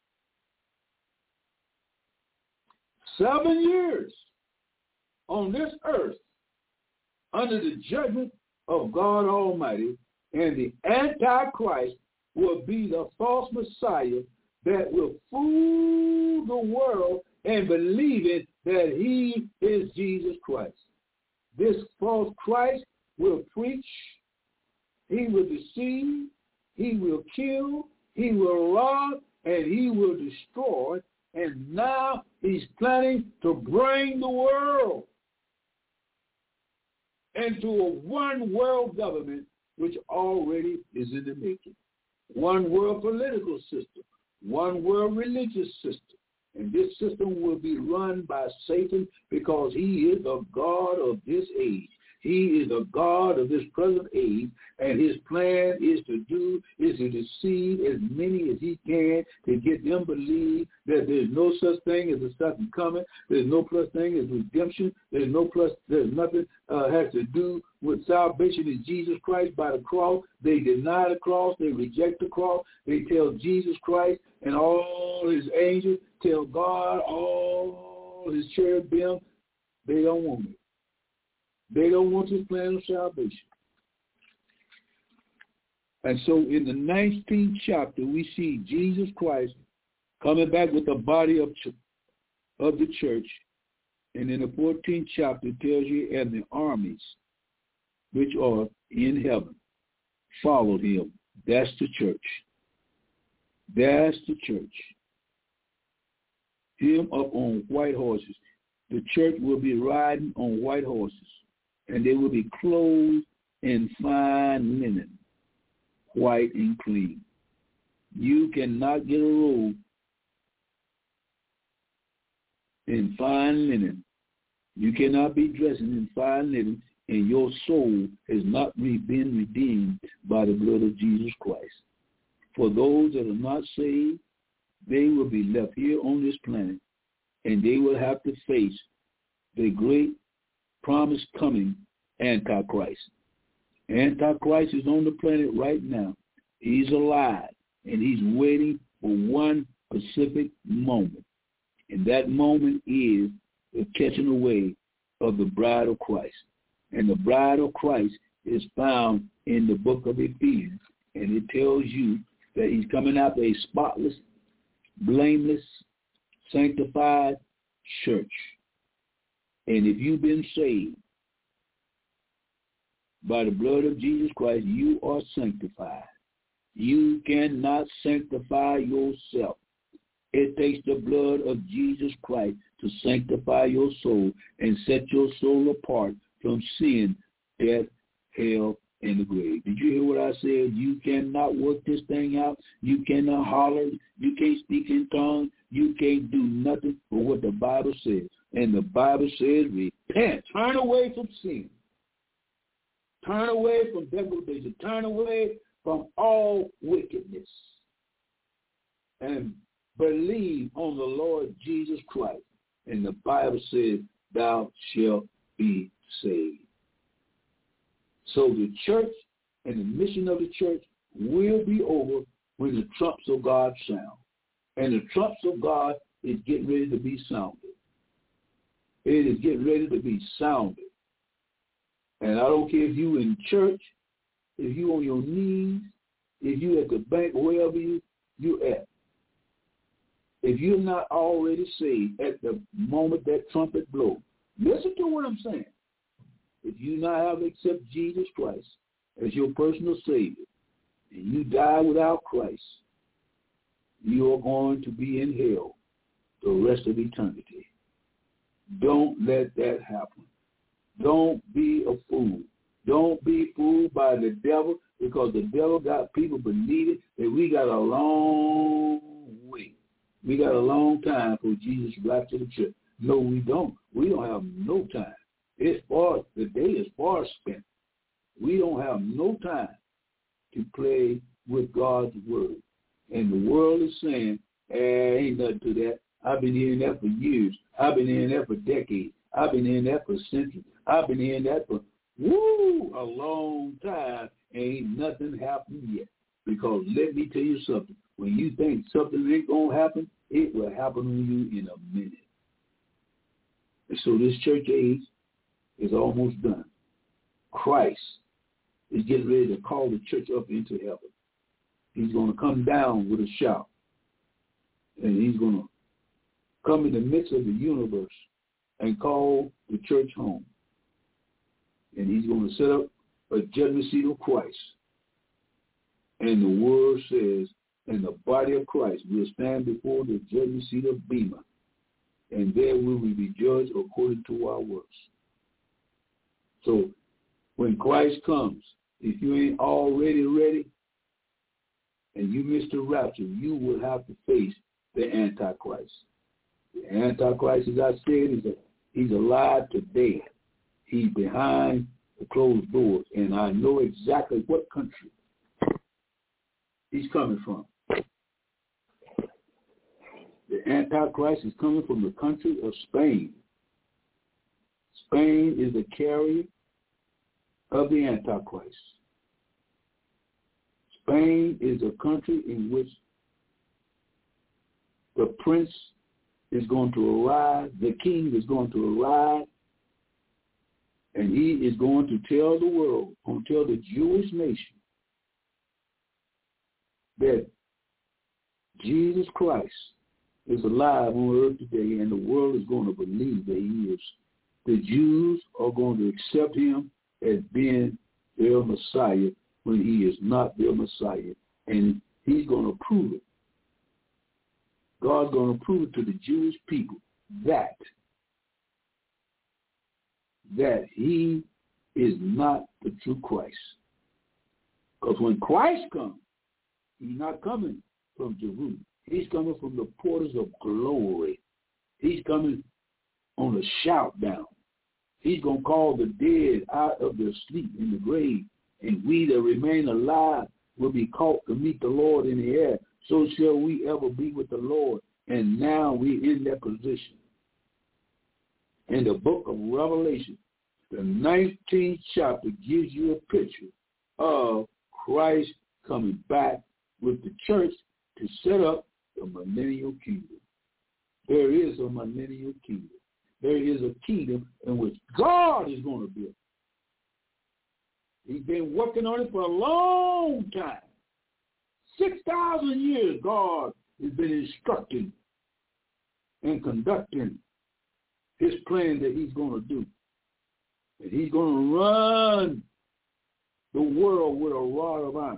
Seven years on this earth under the judgment of God Almighty, and the Antichrist will be the false Messiah that will fool the world and believing that he is Jesus Christ. This false Christ will preach, he will deceive, he will kill, he will rob, and he will destroy. And now he's planning to bring the world into a one world government, which already is in the making. One world political system, one world religious system. And this system will be run by Satan, because he is the God of this age. He is the God of this present age, and his plan is to do, is to deceive as many as he can to get them to believe that there's no such thing as a second coming. There's no such thing as redemption. There's no plus, there's nothing uh, has to do with salvation in Jesus Christ by the cross. They deny the cross. They reject the cross. They tell Jesus Christ and all his angels, tell God, all his cherubim, they don't want it. They don't want his plan of salvation. And so in the nineteenth chapter, we see Jesus Christ coming back with the body of, ch- of the church. And in the fourteenth chapter, it tells you, and the armies which are in heaven followed him. That's the church. That's the church. Him up on white horses. The church will be riding on white horses, and they will be clothed in fine linen, white and clean. You cannot get a robe in fine linen. You cannot be dressing in fine linen, and your soul has not been redeemed by the blood of Jesus Christ. For those that are not saved, they will be left here on this planet, and they will have to face the great promised coming Antichrist. Antichrist is on the planet right now. He's alive, and he's waiting for one specific moment. And that moment is the catching away of the bride of Christ. And the bride of Christ is found in the book of Ephesians. And it tells you that he's coming after a spotless, blameless, sanctified church. And if you've been saved by the blood of Jesus Christ, you are sanctified. You cannot sanctify yourself. It takes the blood of Jesus Christ to sanctify your soul and set your soul apart from sin, death, hell, and the grave. Did you hear what I said? You cannot work this thing out. You cannot holler. You can't speak in tongues. You can't do nothing but what the Bible says. And the Bible says, repent. Turn away from sin. Turn away from degradation. Turn away from all wickedness. And believe on the Lord Jesus Christ. And the Bible says, thou shalt be saved. So the church and the mission of the church will be over when the trumps of God sound. And the trumps of God is getting ready to be sounded. It is getting ready to be sounded. And I don't care if you in church, if you on your knees, if you at the bank, wherever you, you at. If you're not already saved at the moment that trumpet blows, listen to what I'm saying. If you not have accepted Jesus Christ as your personal Savior, and you die without Christ, you are going to be in hell the rest of eternity. Don't let that happen. Don't be a fool. Don't be fooled by the devil, because the devil got people believing that we got a long way. We got a long time for Jesus to back to the church. No, we don't. We don't have no time. It's far, the day is far spent. We don't have no time to play with God's word. And the world is saying, eh, ain't nothing to that. I've been hearing that for years. I've been hearing that for decades. I've been hearing that for centuries. I've been hearing that for, woo, a long time. Ain't nothing happened yet. Because let me tell you something. When you think something ain't going to happen, it will happen on you in a minute. And so this church age is almost done. Christ is getting ready to call the church up into heaven. He's going to come down with a shout. And he's going to come in the midst of the universe and call the church home. And he's going to set up a judgment seat of Christ. And the word says, and the body of Christ will stand before the judgment seat of Bema. And there will we be judged according to our works. So when Christ comes, if you ain't already ready and you miss the rapture, you will have to face the Antichrist. The Antichrist, as I said, is a, he's alive today. He's behind the closed doors, and I know exactly what country he's coming from. The Antichrist is coming from the country of Spain. Spain is the carrier of the Antichrist. Spain is a country in which the prince is going to arrive, the king is going to arrive, and he is going to tell the world, going to tell the Jewish nation that Jesus Christ is alive on earth today, and the world is going to believe that he is. The Jews are going to accept him as being their Messiah when he is not their Messiah, and he's going to prove it. God's going to prove it to the Jewish people that that he is not the true Christ. Because when Christ comes, he's not coming from Jerusalem. He's coming from the portals of glory. He's coming on a shout down. He's going to call the dead out of their sleep in the grave, and we that remain alive will be caught to meet the Lord in the air. So shall we ever be with the Lord. And now we're in that position. In the book of Revelation, the nineteenth chapter gives you a picture of Christ coming back with the church to set up the millennial kingdom. There is a millennial kingdom. There is a kingdom in which God is going to build. He's been working on it for a long time. six thousand years God has been instructing and conducting his plan that he's going to do. And he's going to run the world with a rod of iron.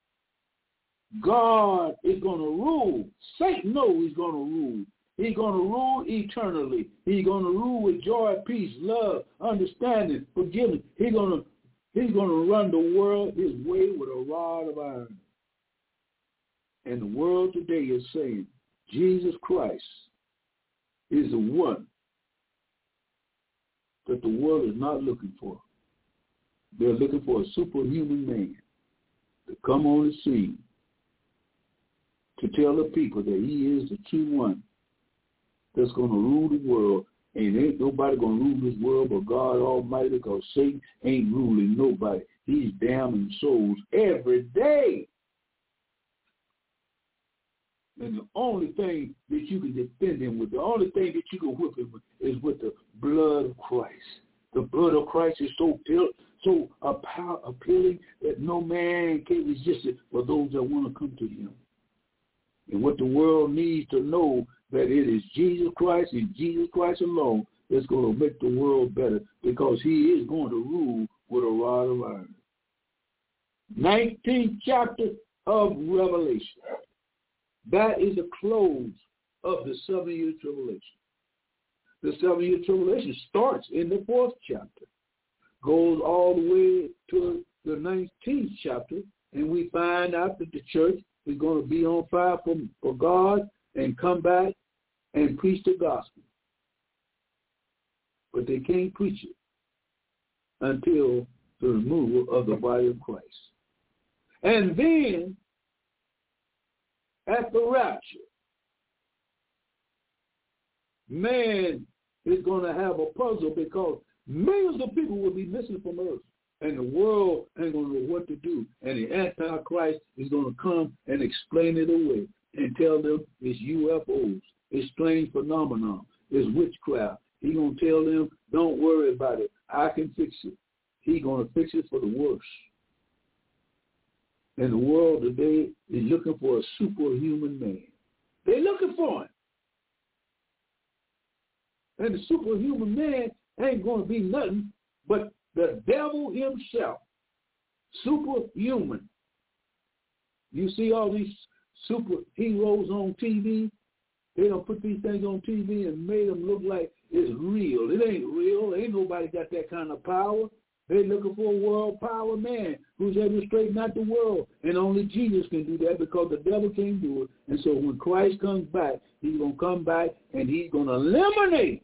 God is going to rule. Satan knows he's going to rule. He's going to rule eternally. He's going to rule with joy, peace, love, understanding, forgiveness. He's going to, he's going to run the world his way with a rod of iron. And the world today is saying Jesus Christ is the one that the world is not looking for. They're looking for a superhuman man to come on the scene to tell the people that he is the true one that's going to rule the world. And ain't nobody going to rule this world but God Almighty, because Satan ain't ruling nobody. He's damning souls every day. And the only thing that you can defend him with, the only thing that you can whip him with, is with the blood of Christ. The blood of Christ is so so appealing that no man can resist it for those that want to come to him. And what the world needs to know, that it is Jesus Christ and Jesus Christ alone that's going to make the world better, because he is going to rule with a rod of iron. nineteenth chapter of Revelation. That is the close of the seven-year tribulation. The seven-year tribulation starts in the fourth chapter, goes all the way to the nineteenth chapter, and we find out that the church is going to be on fire for, for God and come back and preach the gospel. But they can't preach it until the removal of the body of Christ. And then, at the rapture, man is going to have a puzzle because millions of people will be missing from earth, and the world ain't going to know what to do. And the Antichrist is going to come and explain it away and tell them it's U F Os, it's strange phenomenon, it's witchcraft. He's going to tell them, don't worry about it. I can fix it. He's going to fix it for the worse. And the world today is looking for a superhuman man. They're looking for him. And the superhuman man ain't going to be nothing but the devil himself. Superhuman. You see all these superheroes on T V? They don't put these things on T V and made them look like it's real. It ain't real. Ain't nobody got that kind of power. They're looking for a world power man who's able to straighten out the world. And only Jesus can do that because the devil can't do it. And so when Christ comes back, he's going to come back and he's going to eliminate.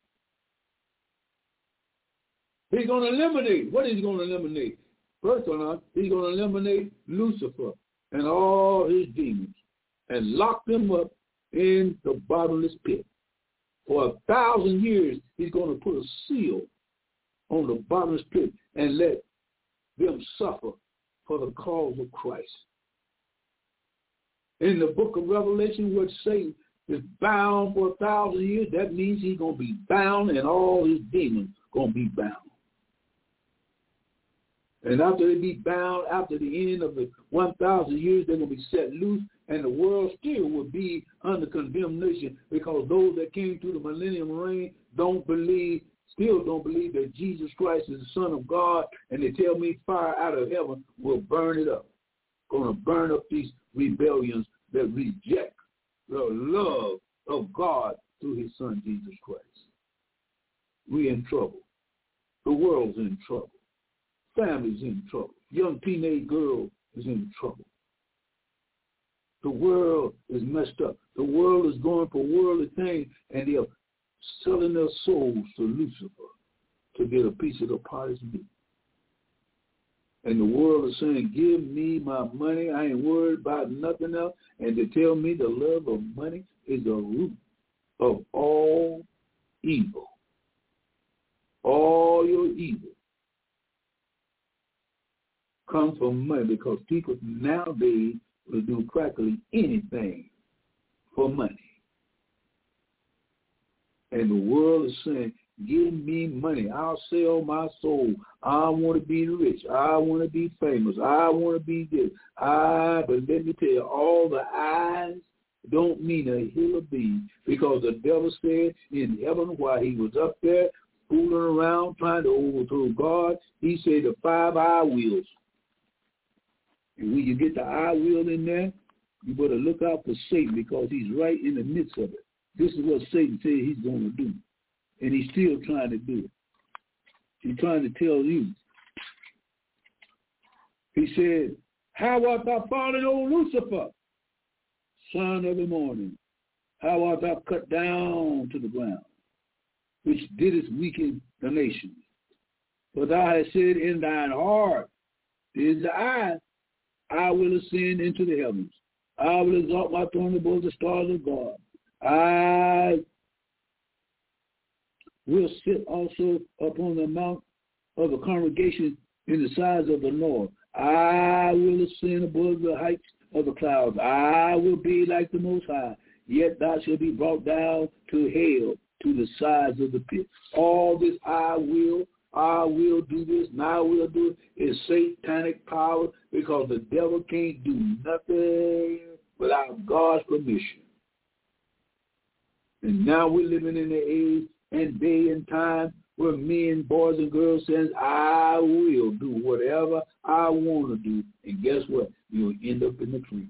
He's going to eliminate. What is he going to eliminate? First of all, he's going to eliminate Lucifer and all his demons and lock them up in the bottomless pit. For a thousand years, he's going to put a seal on the bottomless pit and let them suffer for the cause of Christ. In the book of Revelation, where Satan is bound for a thousand years, that means he's going to be bound and all his demons going to be bound. And after they be bound, after the end of the one thousand years, they're going to be set loose, and the world still will be under condemnation because those that came through the millennium reign don't believe, still don't believe that Jesus Christ is the Son of God, and they tell me fire out of heaven will burn it up. Going to burn up these rebellions that reject the love of God through his Son, Jesus Christ. We're in trouble. The world's in trouble. Family's in trouble. Young teenage girl is in trouble. The world is messed up. The world is going for worldly things, and they're selling their souls to Lucifer to get a piece of the potter's meat. And the world is saying, give me my money. I ain't worried about nothing else. And they tell me the love of money is the root of all evil. All your evil comes from money because people nowadays will do practically anything for money. And the world is saying, give me money. I'll sell my soul. I want to be rich. I want to be famous. I want to be this. I, but let me tell you, all the eyes don't mean a hill of beans because the devil said in heaven while he was up there fooling around trying to overthrow God, he said the five I wills. And when you get the I will in there, you better look out for Satan because he's right in the midst of it. This is what Satan said he's going to do. And he's still trying to do it. He's trying to tell you. He said, how art thou fallen, O Lucifer, son of the morning? How art thou cut down to the ground, which didst weaken the nations? For thou hast said in thine heart, is the I, I will ascend into the heavens. I will exalt my throne above the stars of God. I will sit also upon the mount of the congregation in the sides of the north. I will ascend above the heights of the clouds. I will be like the Most High. Yet thou shalt be brought down to hell, to the sides of the pit. All this I will, I will do this, and I will do it is satanic power because the devil can't do nothing without God's permission. And now we're living in the age and day and time where men, boys, and girls says, I will do whatever I want to do. And guess what? You'll end up in the creeks.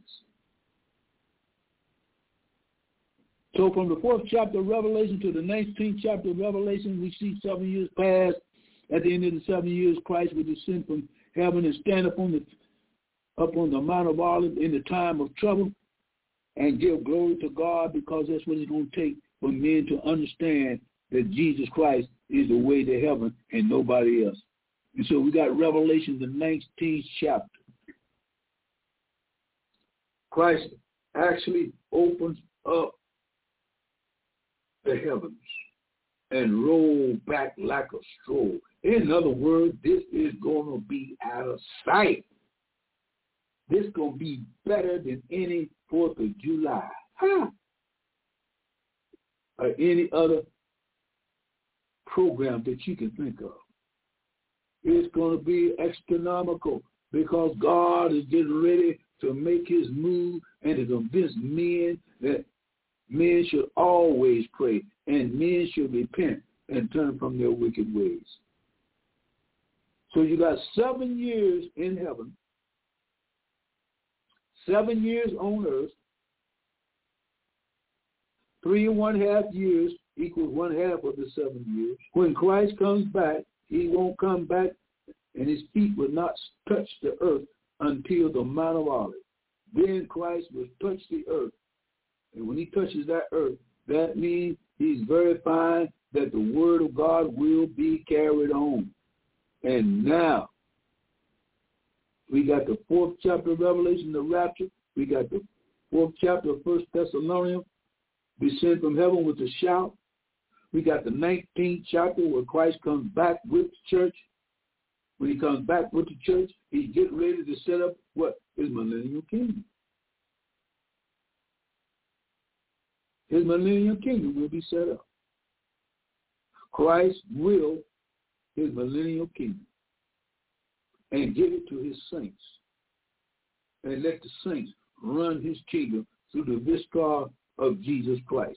So from the fourth chapter of Revelation to the nineteenth chapter of Revelation, we see seven years pass. At the end of the seven years, Christ will descend from heaven and stand up on the, up on the Mount of Olives in the time of trouble and give glory to God, because that's what it's going to take for men to understand that Jesus Christ is the way to heaven and nobody else. And so we got Revelation, the nineteenth chapter. Christ actually opens up the heavens and roll back like a stroll. In other words, this is going to be out of sight. This is going to be better than any fourth of July. Huh? Or any other program that you can think of. It's going to be astronomical, because God is getting ready to make his move and to convince men that men should always pray and men should repent and turn from their wicked ways. So you got seven years in heaven, seven years on earth, three and one half years equals one half of the seven years. When Christ comes back, he won't come back and his feet will not touch the earth until the Mount of Olives. Then Christ will touch the earth. And when he touches that earth, that means he's verifying that the word of God will be carried on. And now, we got the fourth chapter of Revelation, the rapture. We got the fourth chapter of First Thessalonians, descend from heaven with a shout. We got the nineteenth chapter where Christ comes back with the church. When he comes back with the church, he's getting ready to set up what? His millennial kingdom. His millennial kingdom will be set up. Christ will his millennial kingdom and give it to his saints. And let the saints run his kingdom through the vistar of Jesus Christ.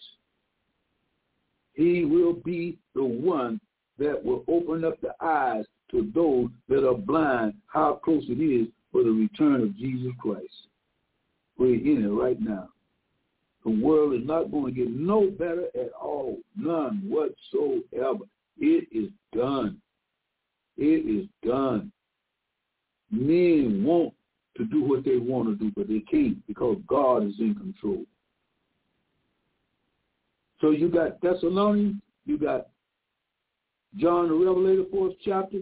He will be the one that will open up the eyes to those that are blind, how close it is for the return of Jesus Christ. We're in it right now. The world is not going to get no better at all, none whatsoever. It is done. It is done. Men want to do what they want to do, but they can't because God is in control. So you got Thessalonians, you got John the Revelator, fourth chapter.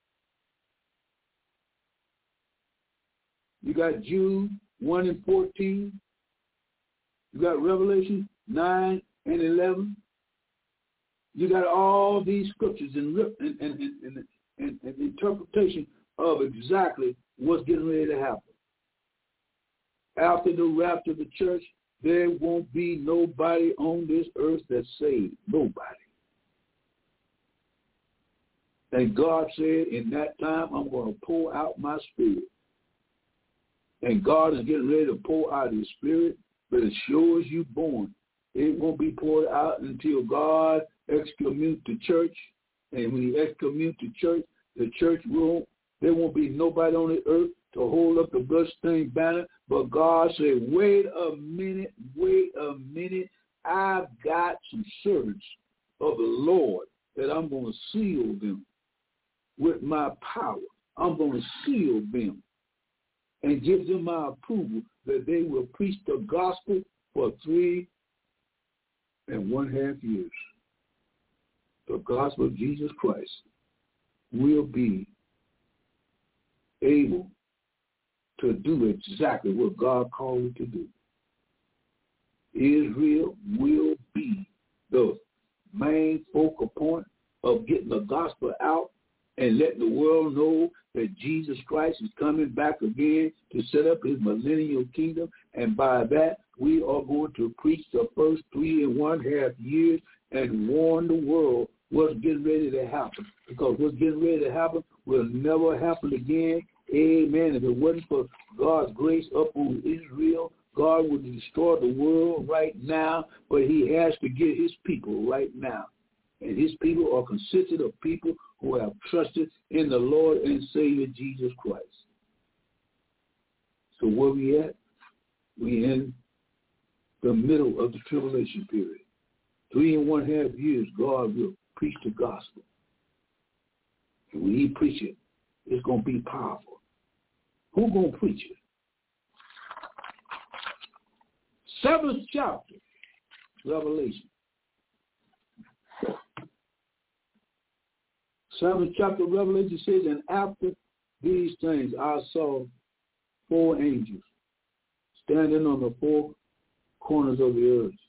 You got Jude one and fourteen. You got Revelation nine and eleven. You got all these scriptures and, and, and, and, and, and interpretation of exactly what's getting ready to happen. After the rapture of the church, there won't be nobody on this earth that's saved. Nobody. And God said, in that time, I'm going to pour out my spirit. And God is getting ready to pour out his spirit, but as sure as you're born, it won't be poured out until God excommunicates the church. And when he excommunicates the church, the church won't, there won't be nobody on the earth to hold up the bloodstained banner. But God said, wait a minute, wait a minute. I've got some servants of the Lord that I'm going to seal them with my power. I'm going to seal them and give them my approval that they will preach the gospel for three and one half years. The gospel of Jesus Christ will be able to do exactly what God called it to do. Israel will be the main focal point of getting the gospel out and letting the world know that Jesus Christ is coming back again to set up his millennial kingdom. And by that, we are going to preach the first three and one half years and warn the world what's getting ready to happen. Because what's getting ready to happen will never happen again. Amen. If it wasn't for God's grace upon Israel, God would destroy the world right now, but he has to get his people right now. And his people are consisted of people who have trusted in the Lord and Savior Jesus Christ. So where we at? We in the middle of the tribulation period. Three and one half years, God will preach the gospel. And when he preach it, it's going to be powerful. Who's going to preach it? Seventh chapter, Revelation. Seventh chapter of Revelation says, and after these things I saw four angels standing on the four corners of the earth,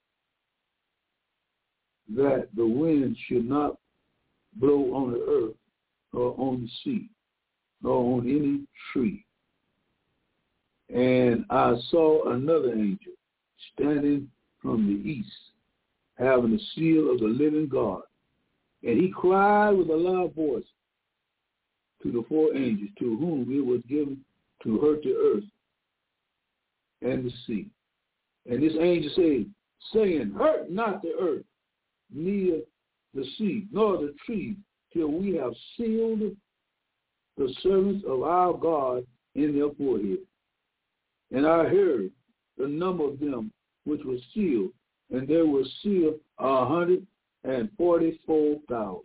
that the wind should not blow on the earth, nor on the sea, nor on any tree. And I saw another angel standing from the east, having the seal of the living God. And he cried with a loud voice to the four angels, to whom it was given to hurt the earth and the sea. And this angel said, saying, hurt not the earth, neither the sea, nor the trees, till we have sealed the servants of our God in their forehead. And I heard the number of them which were sealed, and there were sealed a hundred and forty-four thousand.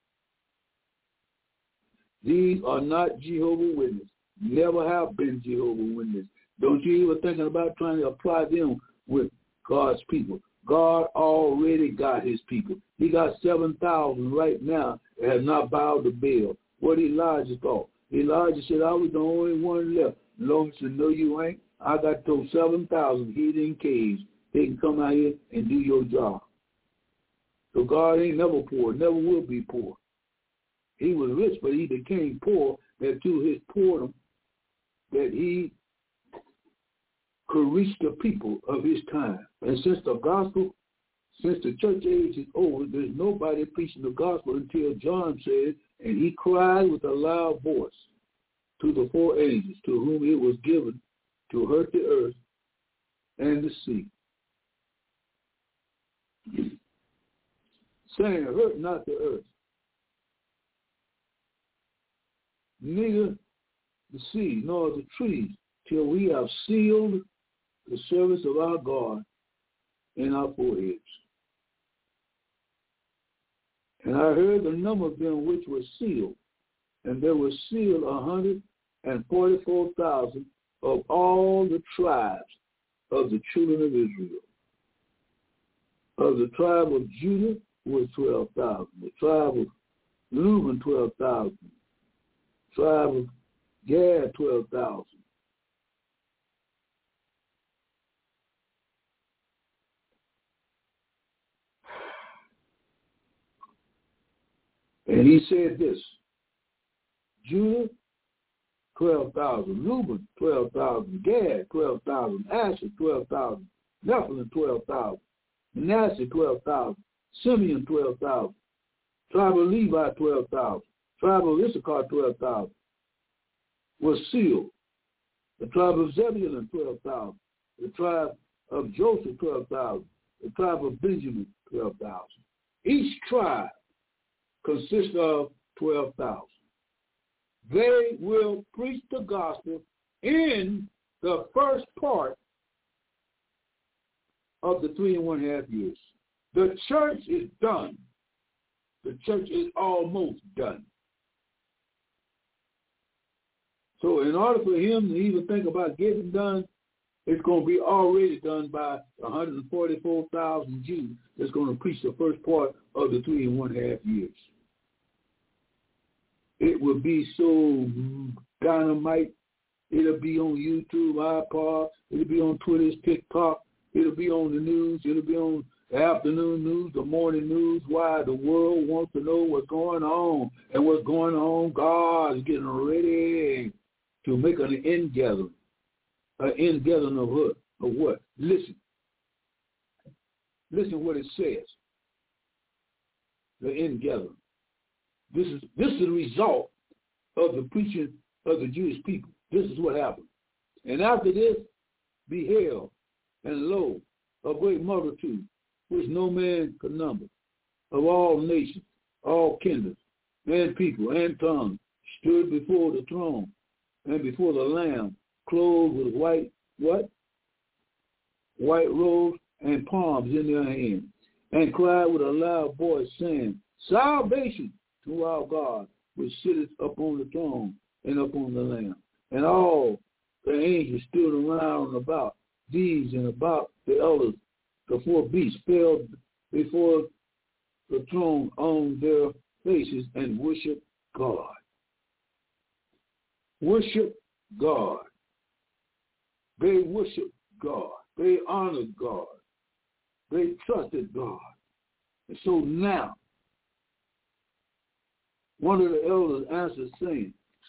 These are not Jehovah's Witnesses, never have been Jehovah's Witnesses. Don't you even thinking about trying to apply them with God's people. God already got his people. He got seven thousand right now that have not bowed to Baal. What Elijah thought. Elijah said, I was the only one left. Long as you know you ain't, I got those seven thousand hid in caves. They can come out here and do your job. So God ain't never poor, never will be poor. He was rich, but he became poor that through his boredom that he could reach the people of his time. And since the gospel, since the church age is over, there's nobody preaching the gospel until John said, and he cried with a loud voice to the four angels to whom it was given to hurt the earth and the sea, saying, hurt not the earth, neither the sea nor the trees, till we have sealed the service of our God in our foreheads. And I heard the number of them which were sealed, and there were sealed a hundred and forty-four thousand of all the tribes of the children of Israel. Of the tribe of Judah was twelve thousand. The tribe of Reuben, twelve thousand. Tribe of Gad, twelve thousand. And he said this, Judah, twelve thousand. Reuben, twelve thousand. Gad, twelve thousand. Asher, twelve thousand. Nephilim, twelve thousand. Manasseh, twelve thousand. Simeon, twelve thousand. Tribe of Levi, twelve thousand. Tribe of Issachar, twelve thousand. Was sealed. The tribe of Zebulun, twelve thousand. The tribe of Joseph, twelve thousand. The tribe of Benjamin, twelve thousand. Each tribe consists of twelve thousand. They will preach the gospel in the first part of the three and one half years. The church is done. The church is almost done. So in order for him to even think about getting done, it's going to be already done by one hundred forty-four thousand Jews that's going to preach the first part of the three and one half years. It will be so dynamite. It'll be on YouTube, iPod. It'll be on Twitter, TikTok. It'll be on the news. It'll be on the afternoon news, the morning news. Why? The world wants to know what's going on. And what's going on, God is getting ready to make an end gathering. An end gathering of what? Of what? Listen. Listen what it says. The end gathering. This is this is the result of the preaching of the Jewish people. This is what happened. And after this, beheld, and lo, a great multitude, which no man could number, of all nations, all kindreds, and people, and tongues, stood before the throne and before the Lamb, clothed with white, what? White robes and palms in their hands, and cried with a loud voice, saying, Salvation to our God, which sitteth upon the throne and upon the Lamb. And all the angels stood around about these and about the elders. The four beasts fell before the throne on their faces and worshiped God. Worship God. They worshiped God. They honored God. They trusted God. And so now, one of the elders answered, saying,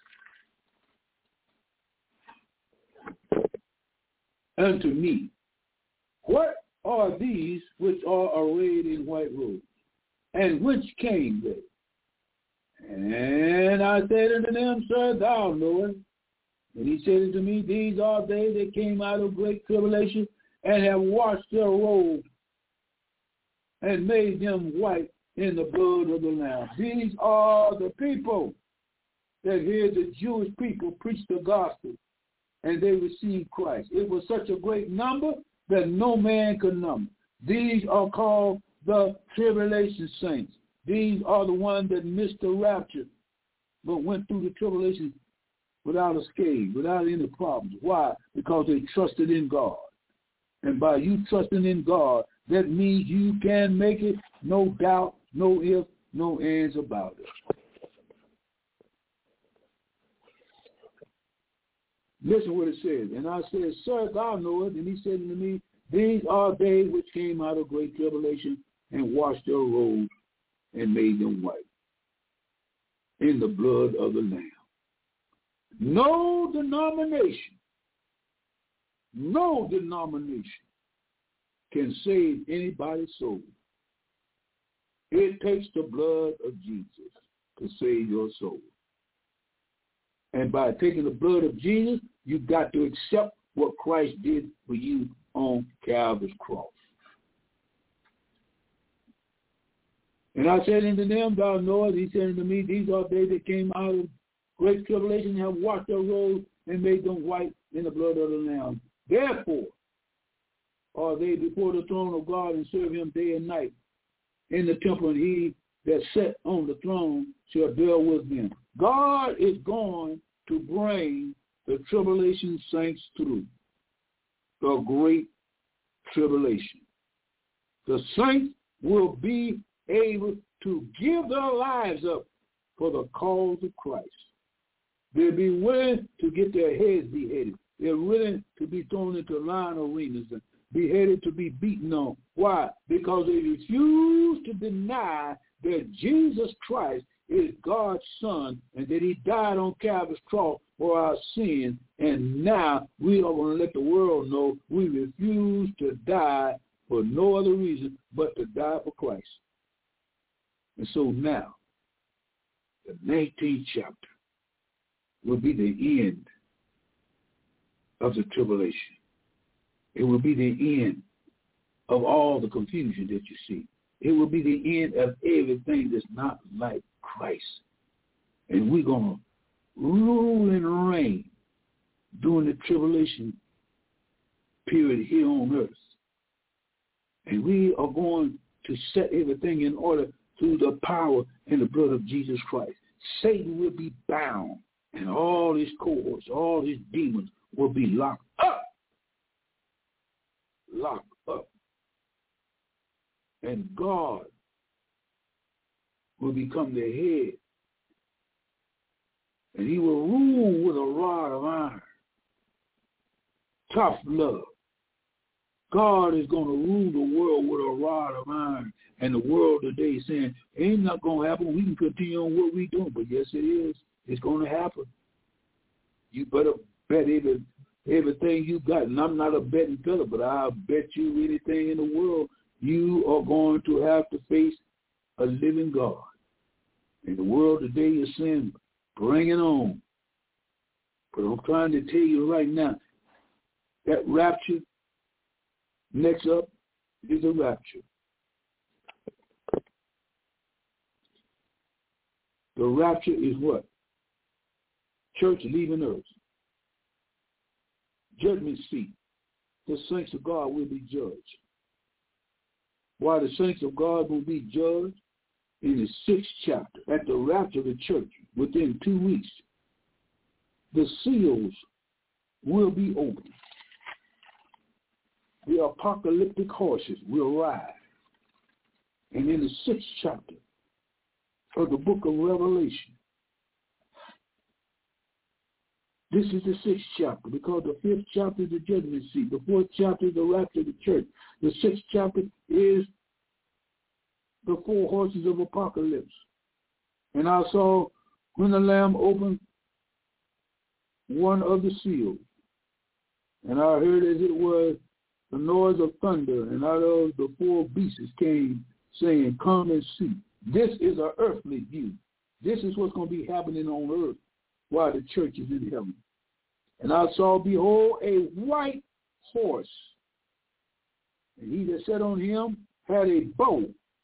unto me, what are these which are arrayed in white robes? And whence came they? And I said unto them, Sir, thou knowest. And he said unto me, These are they that came out of great tribulation, and have washed their robes, and made them white in the blood of the Lamb. These are the people that hear the Jewish people preach the gospel, and they received Christ. It was such a great number that no man could number. These are called the tribulation saints. These are the ones that missed the rapture, but went through the tribulation without escape, without any problems. Why? Because they trusted in God. And by you trusting in God, that means you can make it, no doubt, no ifs, no ands about it. Listen what it says. And I said, Sir, thou knowest. And he said unto me, These are they which came out of great tribulation and washed their robes and made them white in the blood of the Lamb. No denomination, no denomination can save anybody's soul. It takes the blood of Jesus to save your soul. And by taking the blood of Jesus, you've got to accept what Christ did for you on Calvary's cross. And I said unto them, Thou knowest, he said unto me, These are they that came out of great tribulation and have washed their robes and made them white in the blood of the Lamb. Therefore are they before the throne of God and serve him day and night in the temple, and he that sat on the throne shall dwell with them. God is going to bring the tribulation saints through the great tribulation. The saints will be able to give their lives up for the cause of Christ. They'll be willing to get their heads beheaded. They're willing to be thrown into lion arenas and beheaded, to be beaten on. Why? Because they refuse to deny that Jesus Christ is God's Son and that he died on Calvary's cross for our sins. And now we are going to let the world know we refuse to die for no other reason but to die for Christ. And so now, the nineteenth chapter will be the end of the tribulation. It will be the end of all the confusion that you see. It will be the end of everything that's not like Christ. And we're going to rule and reign during the tribulation period here on earth. And we are going to set everything in order through the power and the blood of Jesus Christ. Satan will be bound, and all his cohorts, all his demons will be locked up. Locked up. And God will become the head. And he will rule with a rod of iron. Tough love. God is going to rule the world with a rod of iron. And the world today is saying, ain't not going to happen. We can continue on what we're doing. But yes, it is. It's going to happen. You better bet every, everything you got. And I'm not a betting fella, but I'll bet you anything in the world, you are going to have to face a living God. And the world today is saying, bring it on. But I'm trying to tell you right now, that rapture, next up is a rapture. The rapture is what? Church leaving earth. Judgment seat. The saints of God will be judged. Why the saints of God will be judged? In the sixth chapter, at the rapture of the church, within two weeks, the seals will be opened. The apocalyptic horses will ride. And in the sixth chapter of the book of Revelation, this is the sixth chapter, because the fifth chapter is the judgment seat. The fourth chapter is the rapture of the church. The sixth chapter is the four horses of apocalypse. And I saw when the Lamb opened one of the seals, and I heard as it was the noise of thunder, and out of the four beasts came saying, come and see. This is an earthly view. This is what's going to be happening on earth while the church is in heaven. And I saw, behold, a white horse. And he that sat on him had a bow,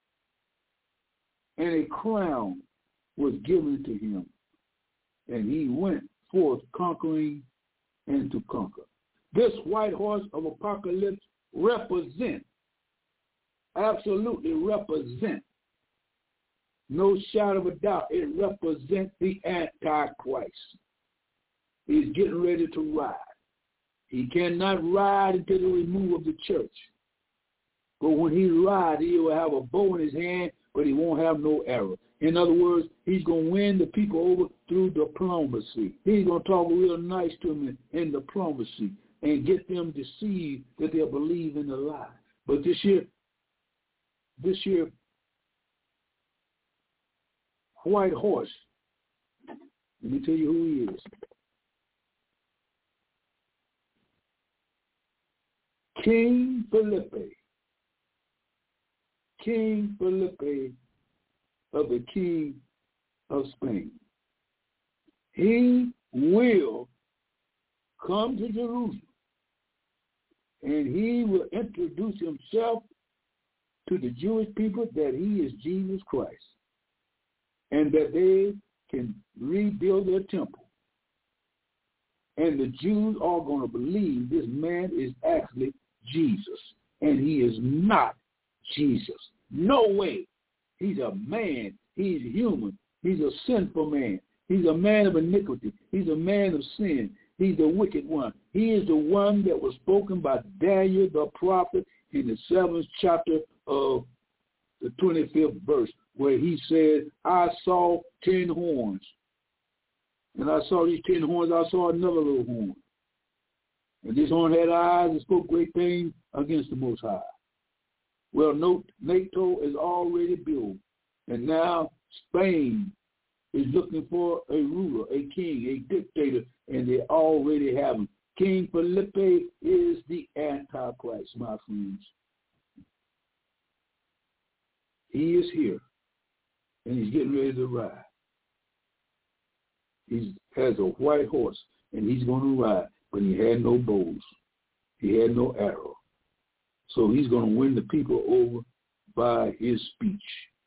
and a crown was given to him. And he went forth conquering and to conquer. This white horse of apocalypse represents, absolutely represents, no shadow of a doubt, it represents the Antichrist. He's getting ready to ride. He cannot ride until the removal of the church. But when he rides, he will have a bow in his hand, but he won't have no arrow. In other words, he's going to win the people over through diplomacy. He's going to talk real nice to them in, in diplomacy and get them deceived that they'll believe in the lie. But this year, this year, white horse, let me tell you who he is. King Felipe. King Felipe of the King of Spain. He will come to Jerusalem, and he will introduce himself to the Jewish people that he is Jesus Christ, and that they can rebuild their temple. And the Jews are going to believe this man is actually Jesus, and he is not Jesus. No way. He's a man. He's human. He's a sinful man. He's a man of iniquity. He's a man of sin. He's the wicked one. He is the one that was spoken by Daniel the prophet in the seventh chapter of the twenty-fifth verse, where he said, I saw ten horns. And I saw these ten horns. I saw another little horn. And this horn had eyes and spoke great things against the Most High. Well, NATO is already built, and now Spain is looking for a ruler, a king, a dictator, and they already have him. King Felipe is the Antichrist, my friends. He is here, and he's getting ready to ride. He has a white horse, and he's going to ride, but he had no bows. He had no arrow. So he's going to win the people over by his speech.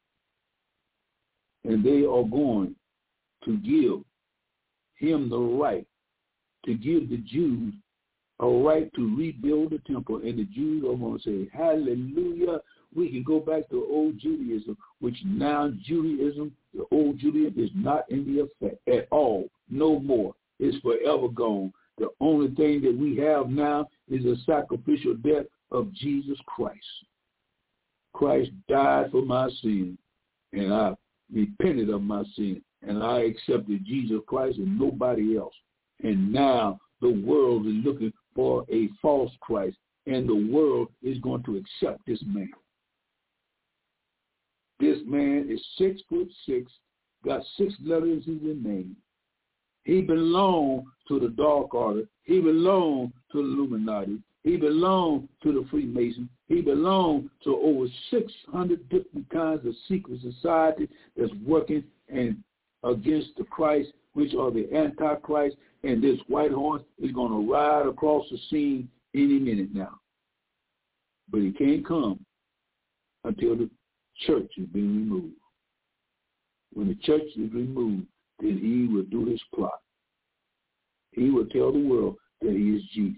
And they are going to give him the right to give the Jews a right to rebuild the temple. And the Jews are going to say, hallelujah. We can go back to old Judaism, which now Judaism, the old Judaism, is not in the effect at all. No more. It's forever gone. The only thing that we have now is a sacrificial death of Jesus Christ. Christ died for my sin, and I repented of my sin, and I accepted Jesus Christ and nobody else. And now the world is looking for a false Christ, and the world is going to accept this man. This man is six foot six, got six letters in his name. He belonged to the Dark Order. He belonged to the Illuminati. He belonged to the Freemasons. He belonged to over six hundred different kinds of secret societies that's working and against the Christ, which are the Antichrist. And this white horse is going to ride across the scene any minute now. But he can't come until the church is being removed. when the church is removed, then he will do his plot. He will tell the world that he is Jesus.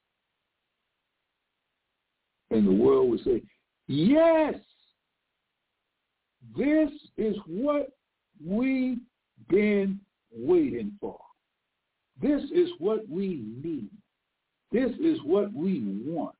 And the world will say, yes, this is what we've been waiting for. This is what we need. This is what we want.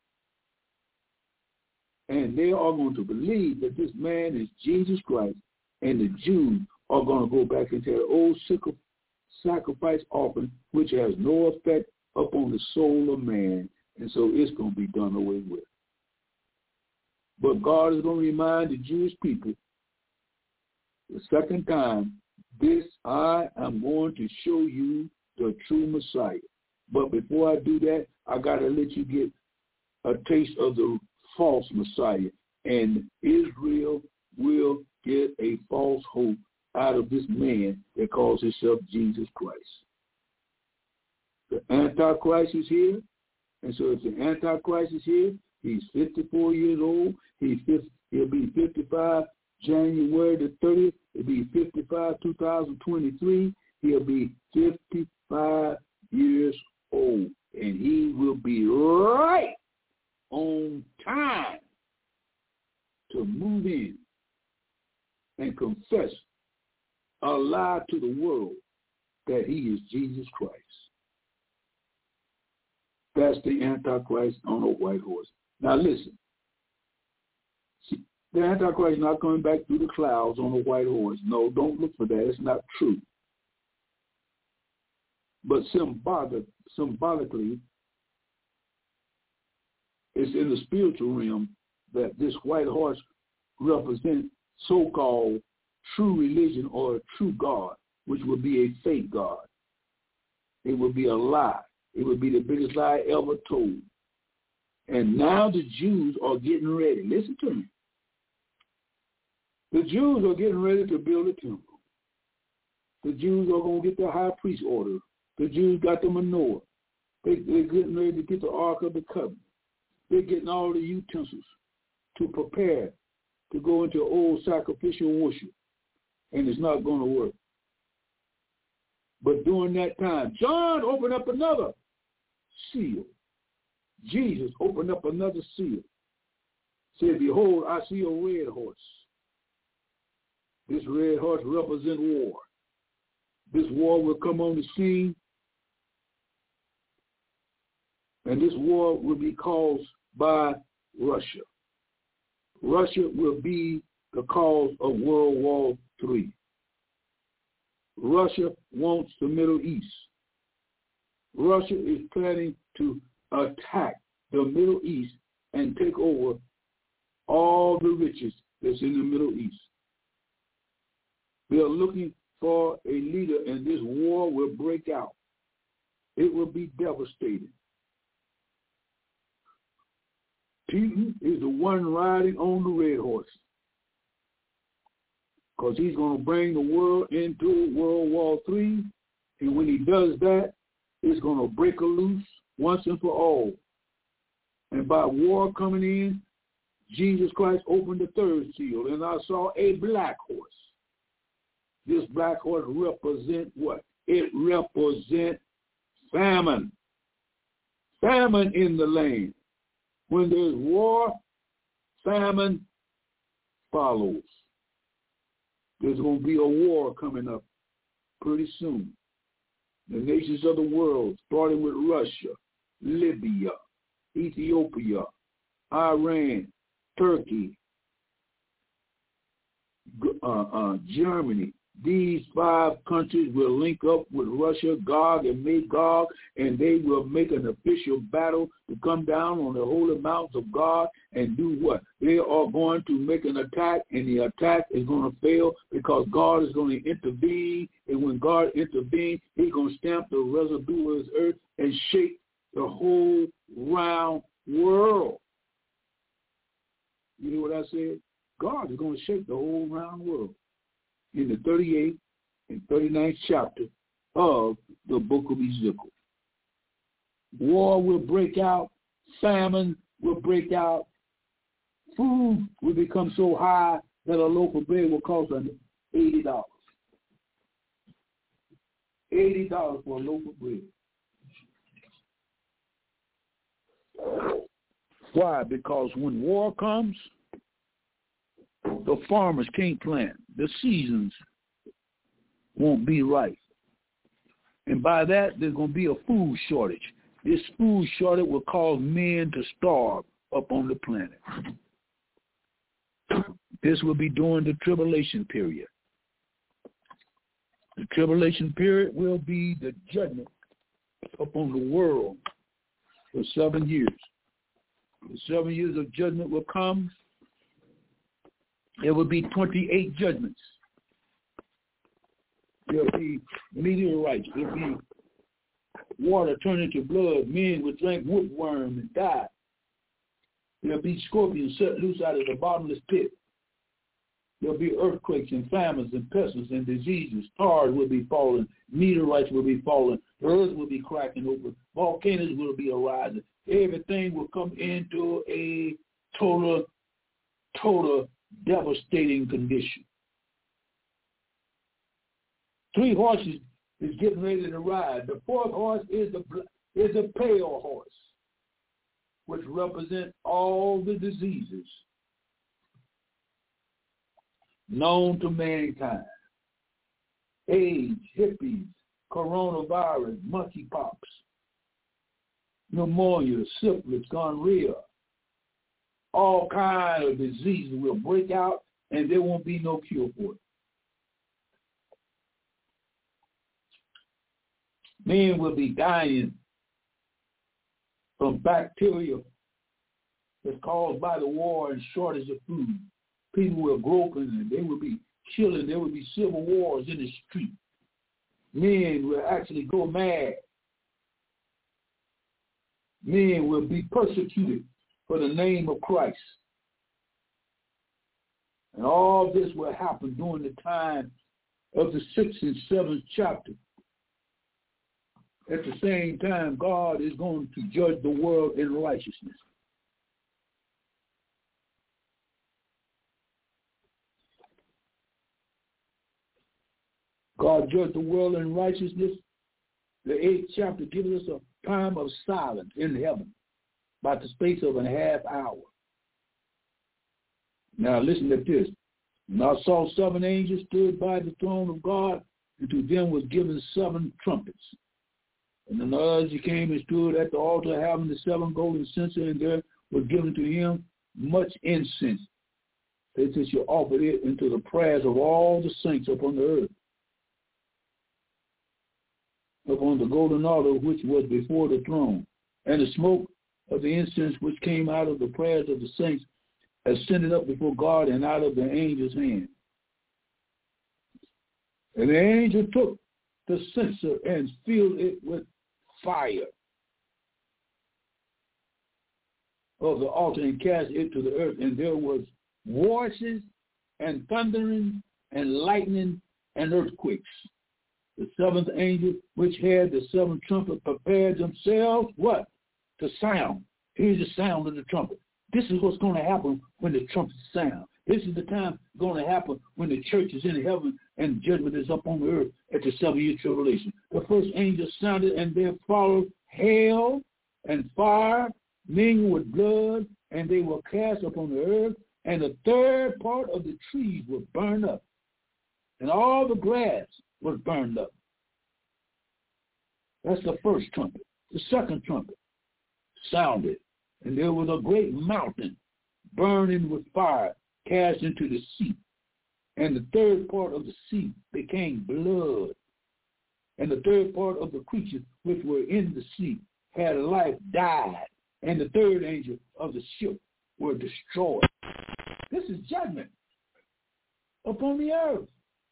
And they are going to believe that this man is Jesus Christ, and the Jews are going to go back into their old sacrifice offering, which has no effect upon the soul of man, and so it's going to be done away with. But God is going to remind the Jewish people the second time, this I am going to show you the true Messiah. But before I do that, I got to let you get a taste of the false Messiah. And Israel will get a false hope out of this man that calls himself Jesus Christ. The Antichrist is here. And so if the Antichrist is here, he's fifty-four years old. He's he'll be fifty-five January the thirtieth. It'll be fifty-five two thousand twenty-three. He'll be fifty-five years old. And he will be right on time to move in and confess a lie to the world that he is Jesus Christ. That's the Antichrist on a white horse. Now listen, see, the Antichrist is not coming back through the clouds on a white horse. No, don't look for that. It's not true. But symbolic, symbolically, it's in the spiritual realm that this white horse represents so-called true religion or a true God, which would be a fake God. It would be a lie. It would be the biggest lie ever told. And now the Jews are getting ready. Listen to me. The Jews are getting ready to build a temple. The Jews are going to get the high priest order. The Jews got the menorah. They, they're getting ready to get the Ark of the Covenant. They're getting all the utensils to prepare to go into old sacrificial worship. And it's not going to work. But during that time, John opened up another seal. Jesus opened up another seal. Said, behold, I see a red horse. This red horse represents war. This war will come on the scene. And this war will be caused by Russia. Russia will be the cause of World War Three. Russia wants the Middle East. Russia is planning to attack the Middle East and take over all the riches that's in the Middle East. They are looking for a leader, and this war will break out. It will be devastating. Putin is the one riding on the red horse, because he's going to bring the world into World War Three, and when he does that, it's going to break a loose once and for all. And by war coming in, Jesus Christ opened the third seal, and I saw a black horse. This black horse represents what? It represents famine. Famine in the land. When there's war, famine follows. There's going to be a war coming up pretty soon. The nations of the world, starting with Russia, Libya, Ethiopia, Iran, Turkey, uh, uh, Germany. These five countries will link up with Russia, Gog and Magog, and they will make an official battle to come down on the holy mountains of God and do what? They are going to make an attack, and the attack is going to fail because God is going to intervene, and when God intervenes, he's going to stamp the residue of his earth and shake the whole round world. You hear what I said? God is going to shake the whole round world. In the thirty-eighth and thirty-ninth chapter of the book of Ezekiel. War will break out, famine will break out, food will become so high that a loaf of bread will cost eighty dollars. eighty dollars for a loaf of bread. Why? Because when war comes, the farmers can't plant. The seasons won't be right. And by that, there's going to be a food shortage. This food shortage will cause men to starve up on the planet. This will be during the tribulation period. The tribulation period will be the judgment upon the world for seven years. The seven years of judgment will come. There will be twenty-eight judgments. There will be meteorites. There will be water turned into blood. Men will drink woodworm and die. There will be scorpions set loose out of the bottomless pit. There will be earthquakes and famines and pestilence and diseases. Stars will be falling. Meteorites will be falling. The earth will be cracking open. Volcanoes will be arising. Everything will come into a total, total devastating condition. Three horses is getting ready to ride. The fourth horse is a, is a pale horse, which represents all the diseases known to mankind. AIDS, herpes, coronavirus, monkeypox, pneumonia, syphilis, gonorrhea, all kinds of diseases will break out and there won't be no cure for it. Men will be dying from bacteria that's caused by the war and shortage of food. People will grope and they will be killing. There will be civil wars in the street. Men will actually go mad. Men will be persecuted for the name of Christ. And all this will happen during the time of the sixth and seventh chapter. At the same time, God is going to judge the world in righteousness. God judged the world in righteousness. The eighth chapter gives us a time of silence in heaven, about the space of a half hour. Now listen to this. And I saw seven angels stood by the throne of God, and to them was given seven trumpets. And another came and stood at the altar having the seven golden censers, and there was given to him much incense. They said, you offered it into the prayers of all the saints upon the earth, upon the golden altar which was before the throne. And the smoke of the incense which came out of the prayers of the saints ascended up before God and out of the angel's hand. And the angel took the censer and filled it with fire of the altar and cast it to the earth. And there was voices and thundering and lightning and earthquakes. The seventh angel, which had the seventh trumpet, prepared themselves, what? To sound. Here's the sound of the trumpet. This is what's going to happen when the trumpet sound. This is the time going to happen when the church is in heaven and judgment is up on the earth at the seven-year tribulation. The first angel sounded, and there followed hail and fire mingled with blood, and they were cast upon the earth, and the third part of the trees were burned up, and all the grass was burned up. That's the first trumpet. The second trumpet sounded, and there was a great mountain burning with fire cast into the sea. And the third part of the sea became blood. And the third part of the creatures which were in the sea had life died. And the third angel of the ship were destroyed. This is judgment upon the earth.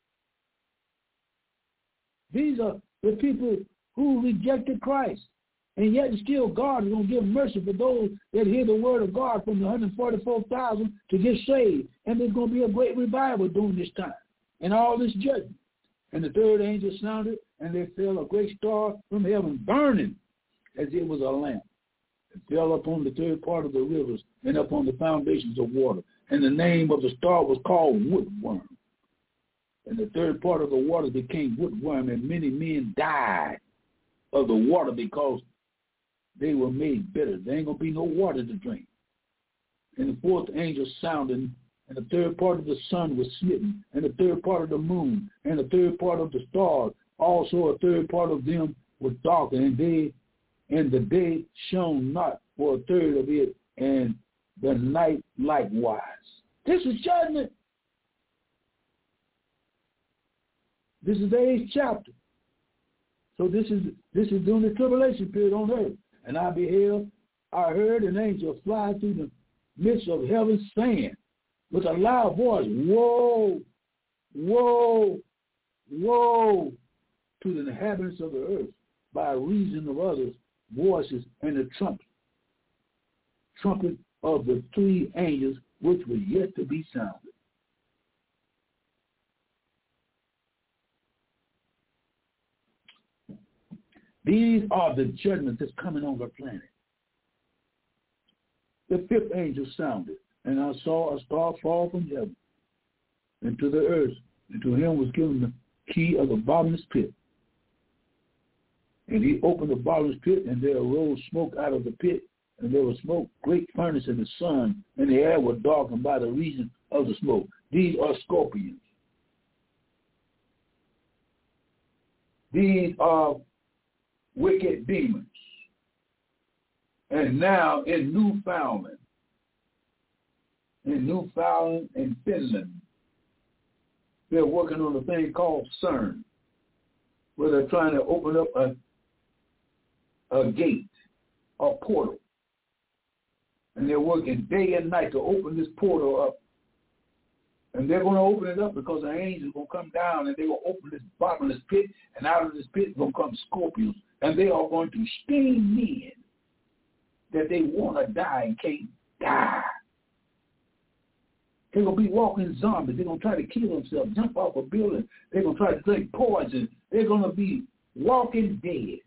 These are the people who rejected Christ. And yet still God is going to give mercy for those that hear the word of God from the one hundred forty-four thousand to get saved. And there's going to be a great revival during this time and all this judgment. And the third angel sounded, and there fell a great star from heaven, burning as it was a lamp. It fell upon the third part of the rivers and upon the foundations of water. And the name of the star was called Woodworm. And the third part of the water became woodworm, and many men died of the water because they were made bitter. There ain't going to be no water to drink. And the fourth angel sounded, and the third part of the sun was smitten, and the third part of the moon, and the third part of the stars. Also a third part of them was darkened, and they and the day shone not for a third of it, and the night likewise. This is judgment. This is the eighth chapter. So this is this is during the tribulation period on earth. And I beheld, I heard an angel fly through the midst of heaven, saying with a loud voice, woe, woe, woe to the inhabitants of the earth by reason of others' voices and the trumpet, trumpet of the three angels which were yet to be sounded. These are the judgments that's coming on the planet. The fifth angel sounded, and I saw a star fall from heaven into the earth, and to him was given the key of the bottomless pit. And he opened the bottomless pit, and there arose smoke out of the pit, and there was smoke, great furnace in the sun, and the air was darkened by the reason of the smoke. These are scorpions. These are wicked demons. And now in Newfoundland, in Newfoundland and Finland, they're working on a thing called CERN, where they're trying to open up a, a gate, a portal. And they're working day and night to open this portal up. And they're going to open it up because the angels are going to come down and they will open this bottomless pit, and out of this pit is going to come scorpions. And they are going to sting men that they want to die and can't die. They're going to be walking zombies. They're going to try to kill themselves, jump off a building. They're going to try to drink poison. They're going to be walking dead.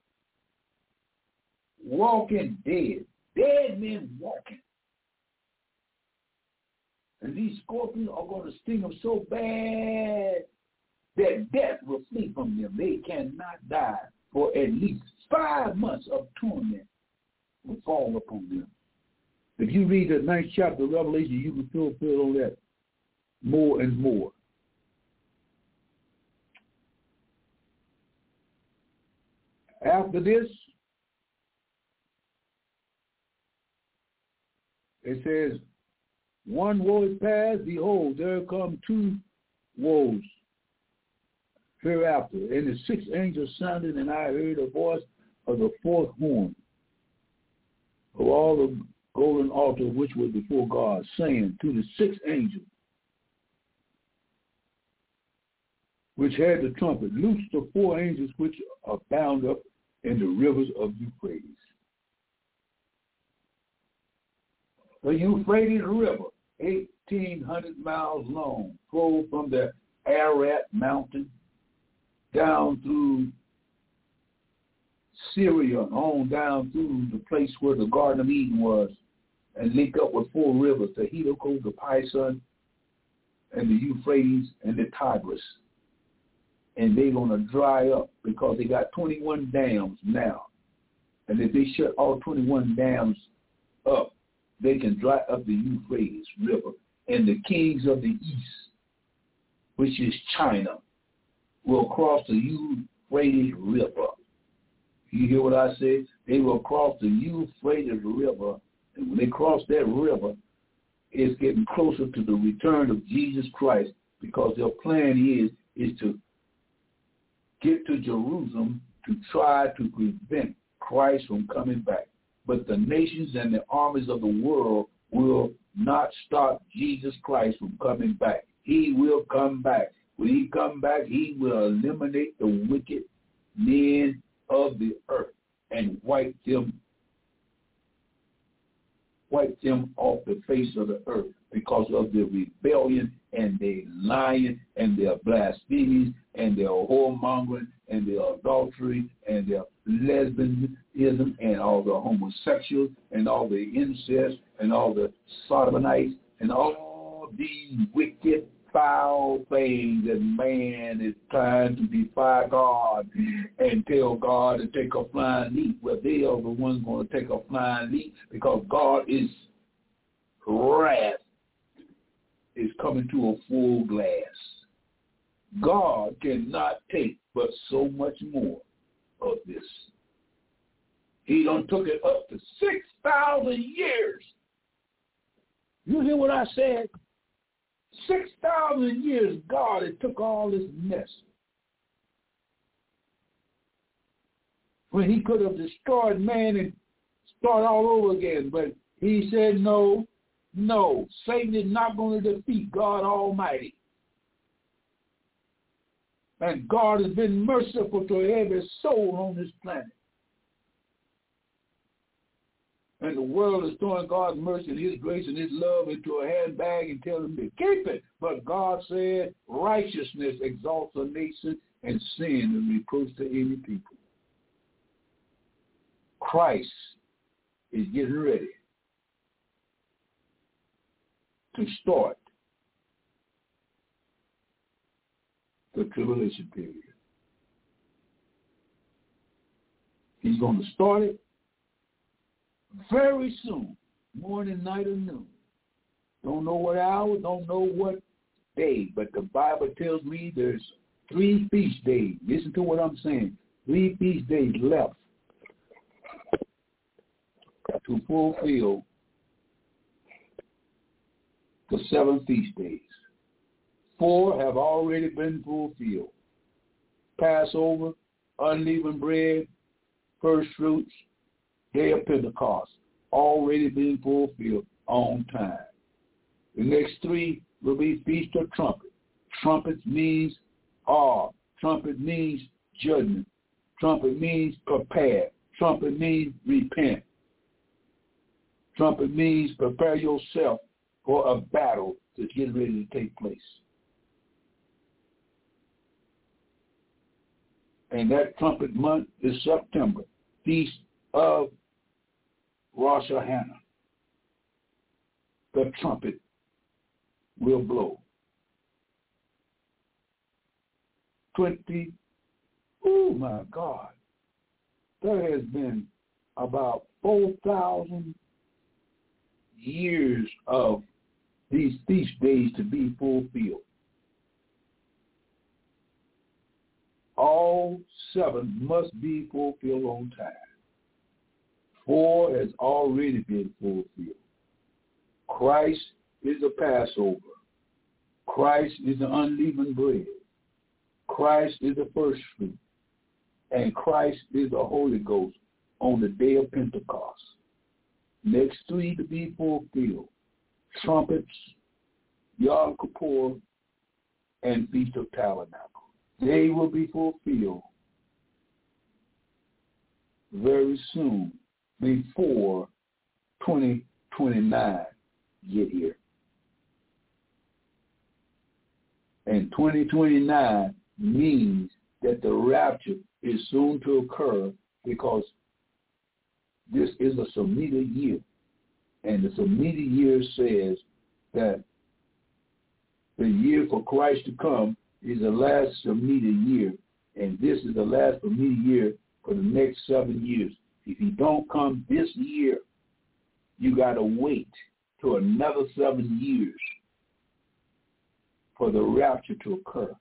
Walking dead. Dead men walking. And these scorpions are going to sting them so bad that death will flee from them. They cannot die for at least five months of torment will fall upon them. If you read the ninth chapter of Revelation, you can fulfill on that more and more. After this, it says, one woe is past, behold, there come two woes hereafter. And the sixth angel sounded, and I heard a voice of the fourth horn of all the golden altar which was before God, saying to the sixth angel, which had the trumpet, loose the four angels which are bound up in the rivers of Euphrates. The Euphrates River, eighteen hundred miles long, flowed from the Ararat mountain down through Syria, on down through the place where the Garden of Eden was, and link up with four rivers, the Hiddekel, the Pison, and the Euphrates, and the Tigris. And they're going to dry up because they got twenty-one dams now. And if they shut all twenty-one dams up, they can dry up the Euphrates River. And the kings of the east, which is China, will cross the Euphrates River. You hear what I said? They will cross the Euphrates River. And when they cross that river, it's getting closer to the return of Jesus Christ, because their plan is, is to get to Jerusalem to try to prevent Christ from coming back. But the nations and the armies of the world will not stop Jesus Christ from coming back. He will come back. When he come back, he will eliminate the wicked men of the earth and wipe them, wipe them off the face of the earth because of their rebellion and their lying and their blasphemy and their whoremongering and their adultery and their lesbianism and all the homosexuals and all the incest and all the sodomites and all these wicked foul things that man is trying to defy God and tell God to take a flying leap. Well, they are the ones going to take a flying leap because God is wrath is coming to a full glass. God cannot take but so much more of this. He done took it up to six thousand years. You hear what I said? six thousand years God had took all this mess. When he could have destroyed man and start all over again. But he said, no, no, Satan is not going to defeat God Almighty. And God has been merciful to every soul on this planet. And the world is throwing God's mercy and his grace and his love into a handbag and telling them to keep it. But God said righteousness exalts a nation and sin is reproach to any people. Christ is getting ready to start the tribulation period. He's going to start it very soon, morning, night, or noon. Don't know what hour, don't know what day, but the Bible tells me there's three feast days. Listen to what I'm saying. Three feast days left to fulfill the seven feast days. Four have already been fulfilled. Passover, unleavened bread, first fruits, Day of Pentecost, already being fulfilled on time. The next three will be Feast of Trumpets. Trumpets means awe. Trumpet means judgment. Trumpet means prepare. Trumpet means repent. Trumpet means prepare yourself for a battle that's getting ready to take place. And that trumpet month is September, Feast of Rosh Hashanah. The trumpet will blow. Twenty, oh my God, there has been about four thousand years of these feast days to be fulfilled. All seven must be fulfilled on time. Four has already been fulfilled. Christ is the Passover. Christ is the unleavened bread. Christ is the first fruit. And Christ is the Holy Ghost on the day of Pentecost. Next three to be fulfilled. Trumpets, Yom Kippur, and Feast of Tabernacle. They will be fulfilled very soon before twenty twenty-nine get here. And twenty twenty-nine means that the rapture is soon to occur because this is a Shemitah year. And the Shemitah year says that the year for Christ to come is the last Shemitah year. And this is the last Shemitah year for the next seven years. If he don't come this year, you got to wait till another seven years for the rapture to occur.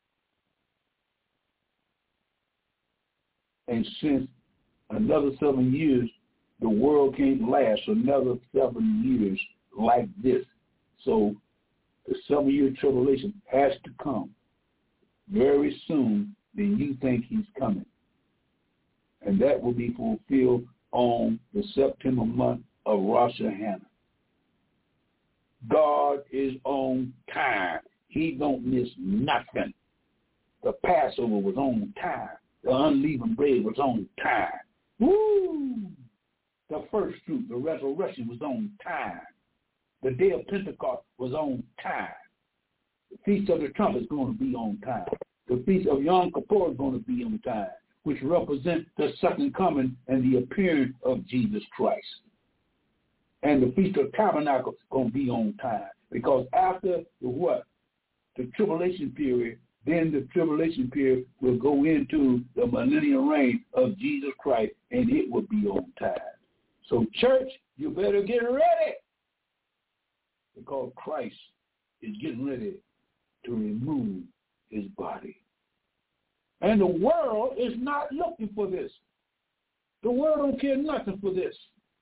And since another seven years, the world can't last another seven years like this. So the seven-year tribulation has to come very soon than you think he's coming. And that will be fulfilled on the September month of Rosh Hashanah. God is on time. He don't miss nothing. The Passover was on time. The unleavened bread was on time. Woo! The first fruit, the resurrection was on time. The day of Pentecost was on time. The Feast of the Trumpet is going to be on time. The Feast of Yom Kippur is going to be on time, which represents the second coming and the appearing of Jesus Christ. And the Feast of Tabernacle is going to be on time because after the what? the tribulation period, then the tribulation period will go into the millennial reign of Jesus Christ, and it will be on time. So, church, you better get ready, because Christ is getting ready to remove his body. And the world is not looking for this. The world don't care nothing for this.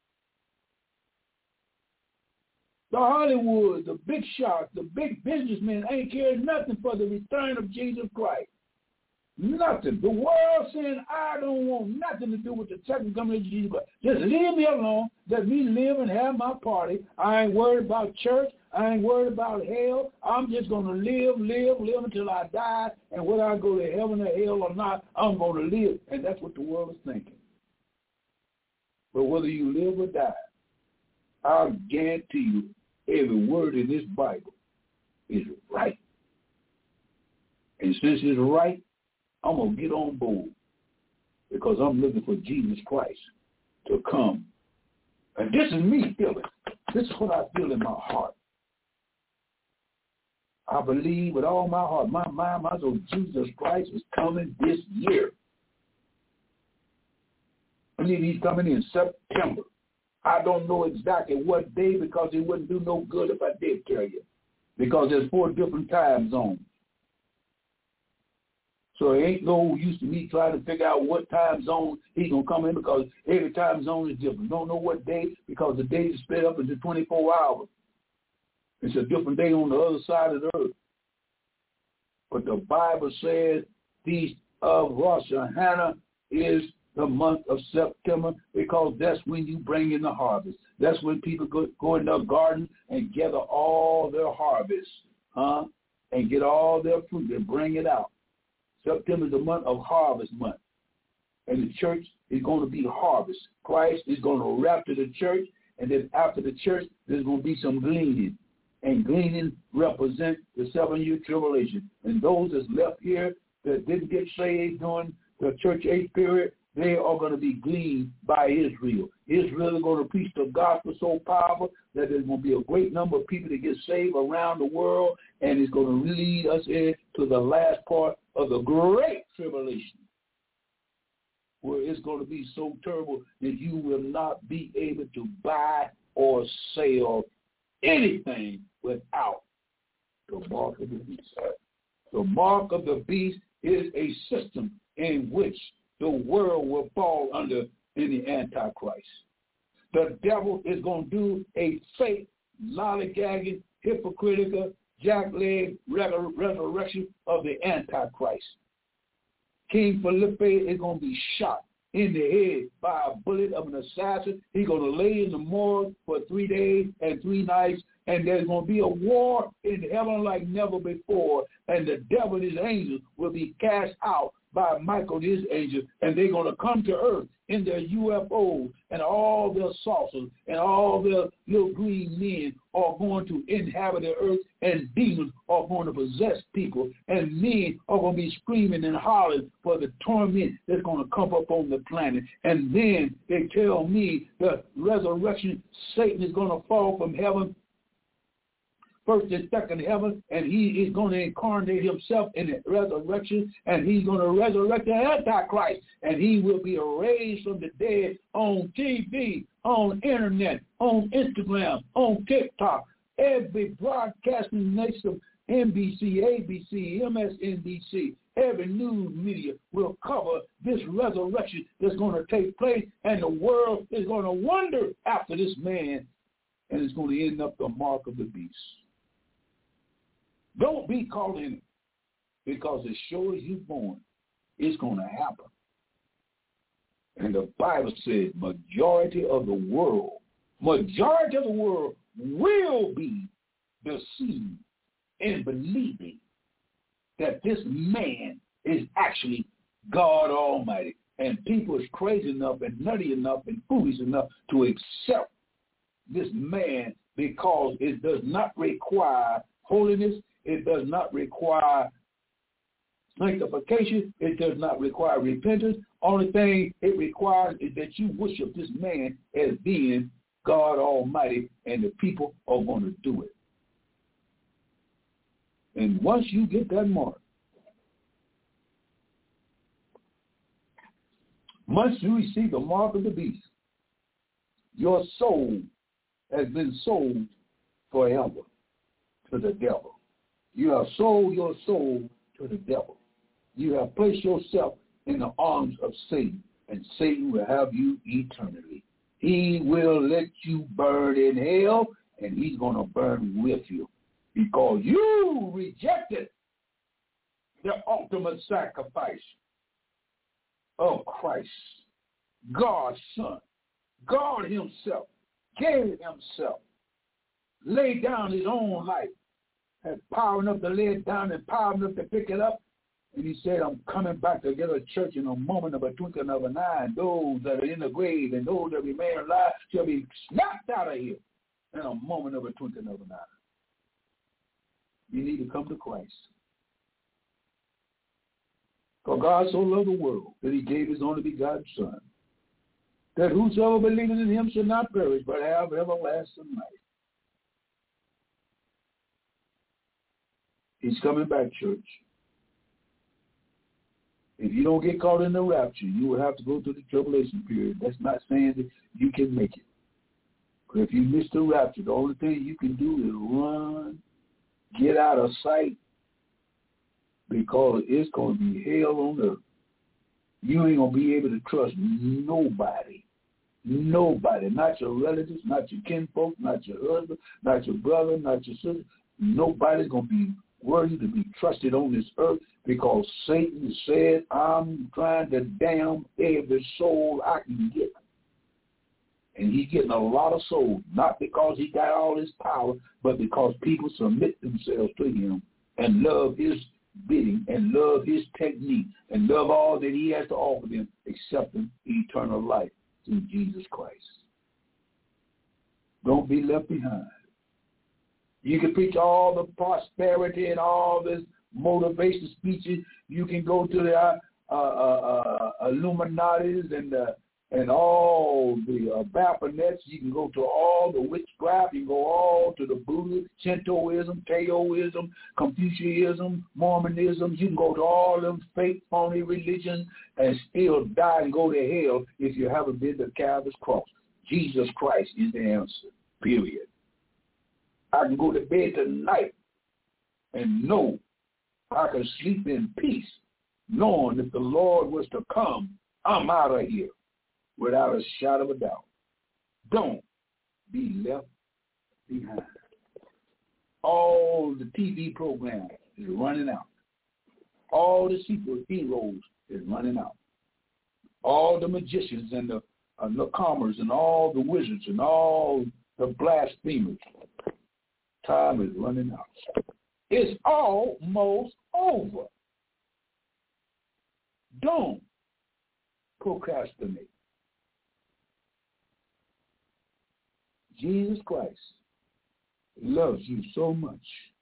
The Hollywood, the big shots, the big businessmen ain't caring nothing for the return of Jesus Christ. Nothing. The world saying, I don't want nothing to do with the second coming of Jesus Christ. Just leave me alone. Let me live and have my party. I ain't worried about church. I ain't worried about hell. I'm just going to live, live, live until I die. And whether I go to heaven or hell or not, I'm going to live. And that's what the world is thinking. But whether you live or die, I'll guarantee you every word in this Bible is right. And since it's right, I'm going to get on board, because I'm looking for Jesus Christ to come. And this is me feeling. This is what I feel in my heart. I believe with all my heart, my mind, my soul, Jesus Christ is coming this year. I mean, he's coming in September. I don't know exactly what day, because it wouldn't do no good if I did tell you, because there's four different time zones. So it ain't no use to me trying to figure out what time zone he's going to come in, because every time zone is different. Don't know what day, because the day is split up into twenty-four hours. It's a different day on the other side of the earth. But the Bible says Feast of Rosh Hashanah is the month of September, because that's when you bring in the harvest. That's when people go, go in their garden and gather all their harvest, huh? And get all their fruit and bring it out. September is the month of harvest month. And the church is going to be harvest. Christ is going to rapture the church, and then after the church, there's going to be some gleaning. And gleaning represents the seven-year tribulation. And those that's left here that didn't get saved during the church age period, they are going to be gleaned by Israel. Israel is going to preach the gospel so powerful that there's going to be a great number of people that get saved around the world, and it's going to lead us into the last part of the great tribulation, where it's going to be so terrible that you will not be able to buy or sell anything without the mark of the beast. The mark of the beast is a system in which the world will fall under in the Antichrist. The devil is going to do a fake, lollygagging, hypocritical, jackleg resurrection of the Antichrist. King Philippe is going to be shot in the head by a bullet of an assassin. He's going to lay in the morgue for three days and three nights, and there's going to be a war in heaven like never before, and the devil and his angels will be cast out by Michael and his angels, and they're going to come to earth in their U F Os, and all their saucers and all their little green men are going to inhabit the earth, and demons are going to possess people, and men are going to be screaming and hollering for the torment that's going to come up on the planet. And then they tell me the resurrection, Satan is going to fall from heaven, first and second heaven, and he is going to incarnate himself in the resurrection, and he's going to resurrect the Antichrist, and he will be raised from the dead on T V, on internet, on Instagram, on TikTok, every broadcasting nation, N B C, A B C, M S N B C, every news media will cover this resurrection that's going to take place, and the world is going to wonder after this man, and it's going to end up the mark of the beast. Don't be caught in it, because as sure as you're born, it's going to happen. And the Bible says majority of the world, majority of the world will be deceived in believing that this man is actually God Almighty. And people is crazy enough and nutty enough and foolish enough to accept this man, because it does not require holiness. It does not require sanctification. It does not require repentance. Only thing it requires is that you worship this man as being God Almighty, and the people are going to do it. And once you get that mark, once you receive the mark of the beast, your soul has been sold forever to the devil. You have sold your soul to the devil. You have placed yourself in the arms of Satan, and Satan will have you eternally. He will let you burn in hell, and he's going to burn with you because you rejected the ultimate sacrifice of Christ, God's Son. God himself gave himself, laid down his own life, had power enough to lay it down and power enough to pick it up. And he said, I'm coming back to get a church in a moment of a twinkling of an eye. And those that are in the grave and those that remain alive shall be snapped out of here in a moment of a twinkling of an eye. You need to come to Christ. For God so loved the world that he gave his only begotten Son, that whosoever believeth in him shall not perish, but have everlasting life. He's coming back, church. If you don't get caught in the rapture, you will have to go through the tribulation period. That's not saying that you can make it. But if you miss the rapture, the only thing you can do is run, get out of sight, because it's going to be hell on earth. You ain't going to be able to trust nobody. Nobody. Not your relatives, not your kinfolk, not your husband, not your brother, not your sister. Nobody's going to be worthy to be trusted on this earth because Satan said, I'm trying to damn every soul I can get. And he's getting a lot of souls, not because he got all his power, but because people submit themselves to him and love his bidding and love his technique and love all that he has to offer them, accepting eternal life through Jesus Christ. Don't be left behind. You can preach all the prosperity and all this motivation speeches. You can go to the uh, uh, uh, Illuminatis and uh, and all the uh, Baphometes. You can go to all the witchcraft. You can go all to the Buddha, Shintoism, Taoism, Confucianism, Mormonism. You can go to all them fake, phony religions and still die and go to hell if you haven't been to Calvary's cross. Jesus Christ is the answer, period. I can go to bed tonight and know I can sleep in peace, knowing if the Lord was to come, I'm out of here without a shadow of a doubt. Don't be left behind. All the T V programs is running out. All the superheroes is running out. All the magicians and the uh, newcomers and all the wizards and all the blasphemers. Time is running out. It's almost over. Don't procrastinate. Jesus Christ loves you so much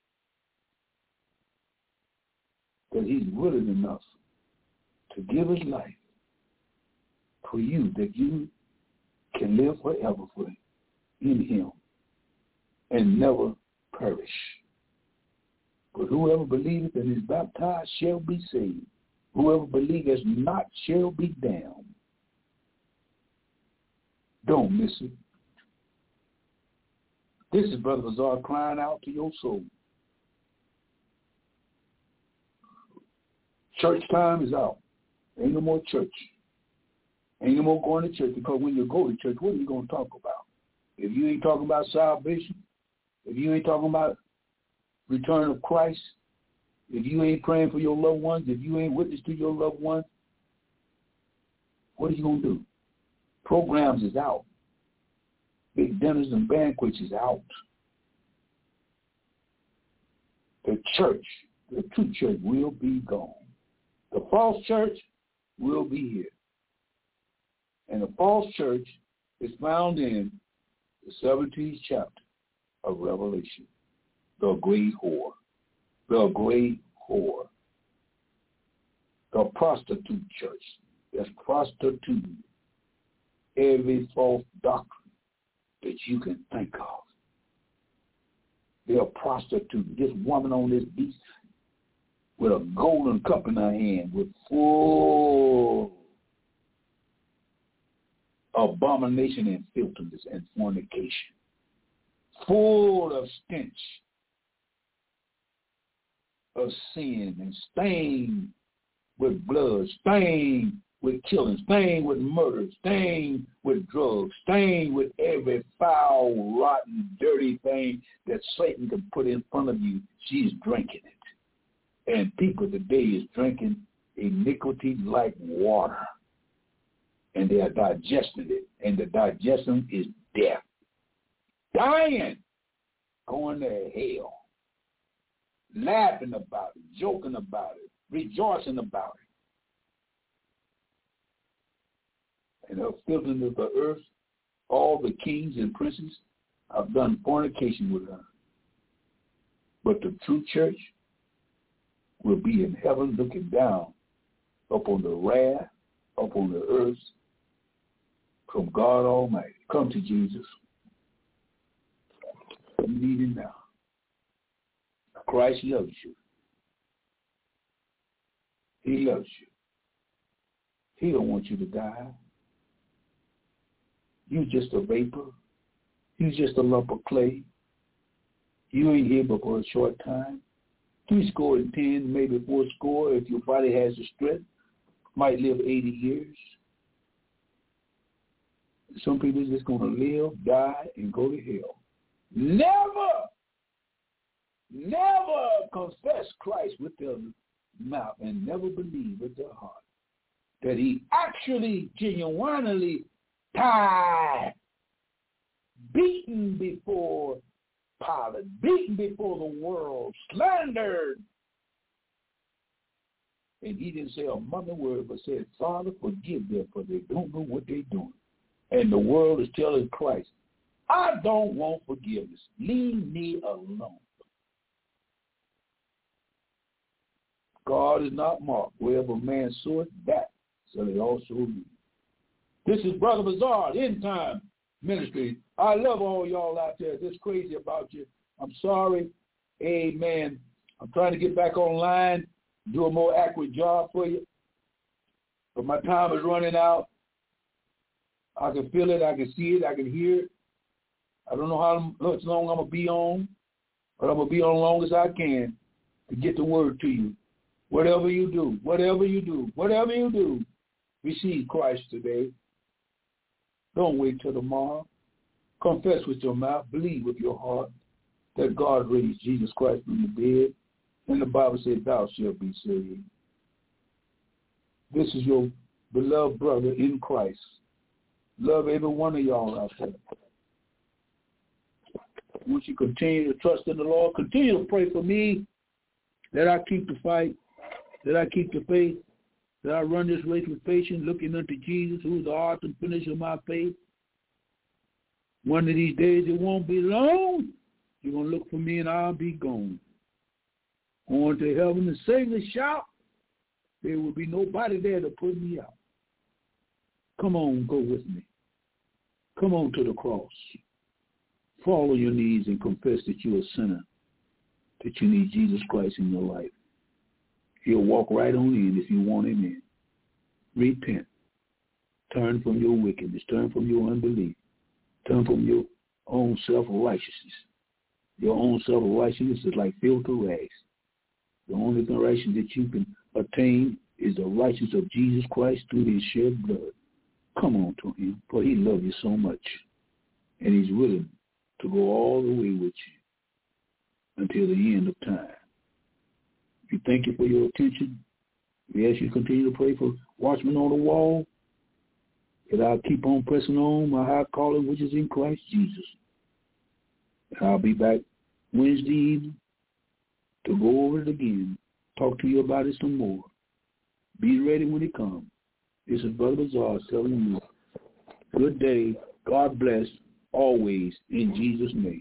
that he's willing enough to give his life for you, that you can live forever for him, in him and never perish. But whoever believeth and is baptized shall be saved. Whoever believeth not shall be damned. Don't miss it. This is Brother Bazaar crying out to your soul. Church time is out. Ain't no more church. Ain't no more going to church, because when you go to church, what are you going to talk about? If you ain't talking about salvation, if you ain't talking about return of Christ, if you ain't praying for your loved ones, if you ain't witness to your loved ones, what are you going to do? Programs is out. Big dinners and banquets is out. The church, the true church, will be gone. The false church will be here. And the false church is found in the seventeenth chapter of Revelation. The great whore. The great whore. The prostitute church. That's prostitute. Every false doctrine that you can think of. They're a prostitute. This woman on this beach with a golden cup in her hand with full abomination and filthiness and fornication, full of stench of sin and stained with blood, stained with killing, stained with murder, stained with drugs, stained with every foul, rotten, dirty thing that Satan can put in front of you. She's drinking it. And people today is drinking iniquity like water. And they are digesting it. And the digestion is death. Dying. Going to hell. Laughing about it. Joking about it. Rejoicing about it. And the filthiness of the earth, all the kings and princes have done fornication with her. But the true church will be in heaven looking down upon the wrath, upon the earth, from God Almighty. Come to Jesus. You need him now. Christ loves you. He loves you. He don't want you to die. You just a vapor. You just a lump of clay. You ain't here but for a short time. Three score and ten, maybe four score, if your body has the strength, might live eighty years. Some people are just going to live, die, and go to hell. Never, never confess Christ with their mouth and never believe with their heart that he actually, genuinely died, beaten before Pilate, beaten before the world, slandered. And he didn't say a mumbling word, but said, Father, forgive them, for they don't know what they're doing. And the world is telling Christ, I don't want forgiveness. Leave me alone. God is not mocked. Wherever a man soweth, that shall he also reap. This is Brother Bazaar, End Time Ministry. I love all y'all out there. This crazy about you. I'm sorry. Amen. I'm trying to get back online, do a more accurate job for you. But my time is running out. I can feel it. I can see it. I can hear it. I don't know how much long I'm going to be on, but I'm going to be on as long as I can to get the word to you. Whatever you do, whatever you do, whatever you do, receive Christ today. Don't wait till tomorrow. Confess with your mouth, believe with your heart that God raised Jesus Christ from the dead. And the Bible says, thou shalt be saved. This is your beloved brother in Christ. Love every one of y'all out there. Once you continue to trust in the Lord, continue to pray for me, that I keep the fight, that I keep the faith, that I run this race with patience, looking unto Jesus, who is the author and finisher of my faith. One of these days, it won't be long. You're going to look for me and I'll be gone. On to heaven and sing and shout. There will be nobody there to put me out. Come on, go with me. Come on to the cross. Fall on your knees and confess that you're a sinner, that you need Jesus Christ in your life. He'll walk right on in if you want him in. Repent. Turn from your wickedness. Turn from your unbelief. Turn from your own self-righteousness. Your own self-righteousness is like filthy rags. The only righteousness that you can attain is the righteousness of Jesus Christ through his shed blood. Come on to him, for he loves you so much. And he's willing to go all the way with you until the end of time. We thank you for your attention. We ask you to continue to pray for Watchmen on the Wall, that I'll keep on pressing on my high calling, which is in Christ Jesus. And I'll be back Wednesday evening to go over it again, talk to you about it some more. Be ready when it comes. This is Brother Bazaar telling you, good day, God bless, always, in Jesus' name.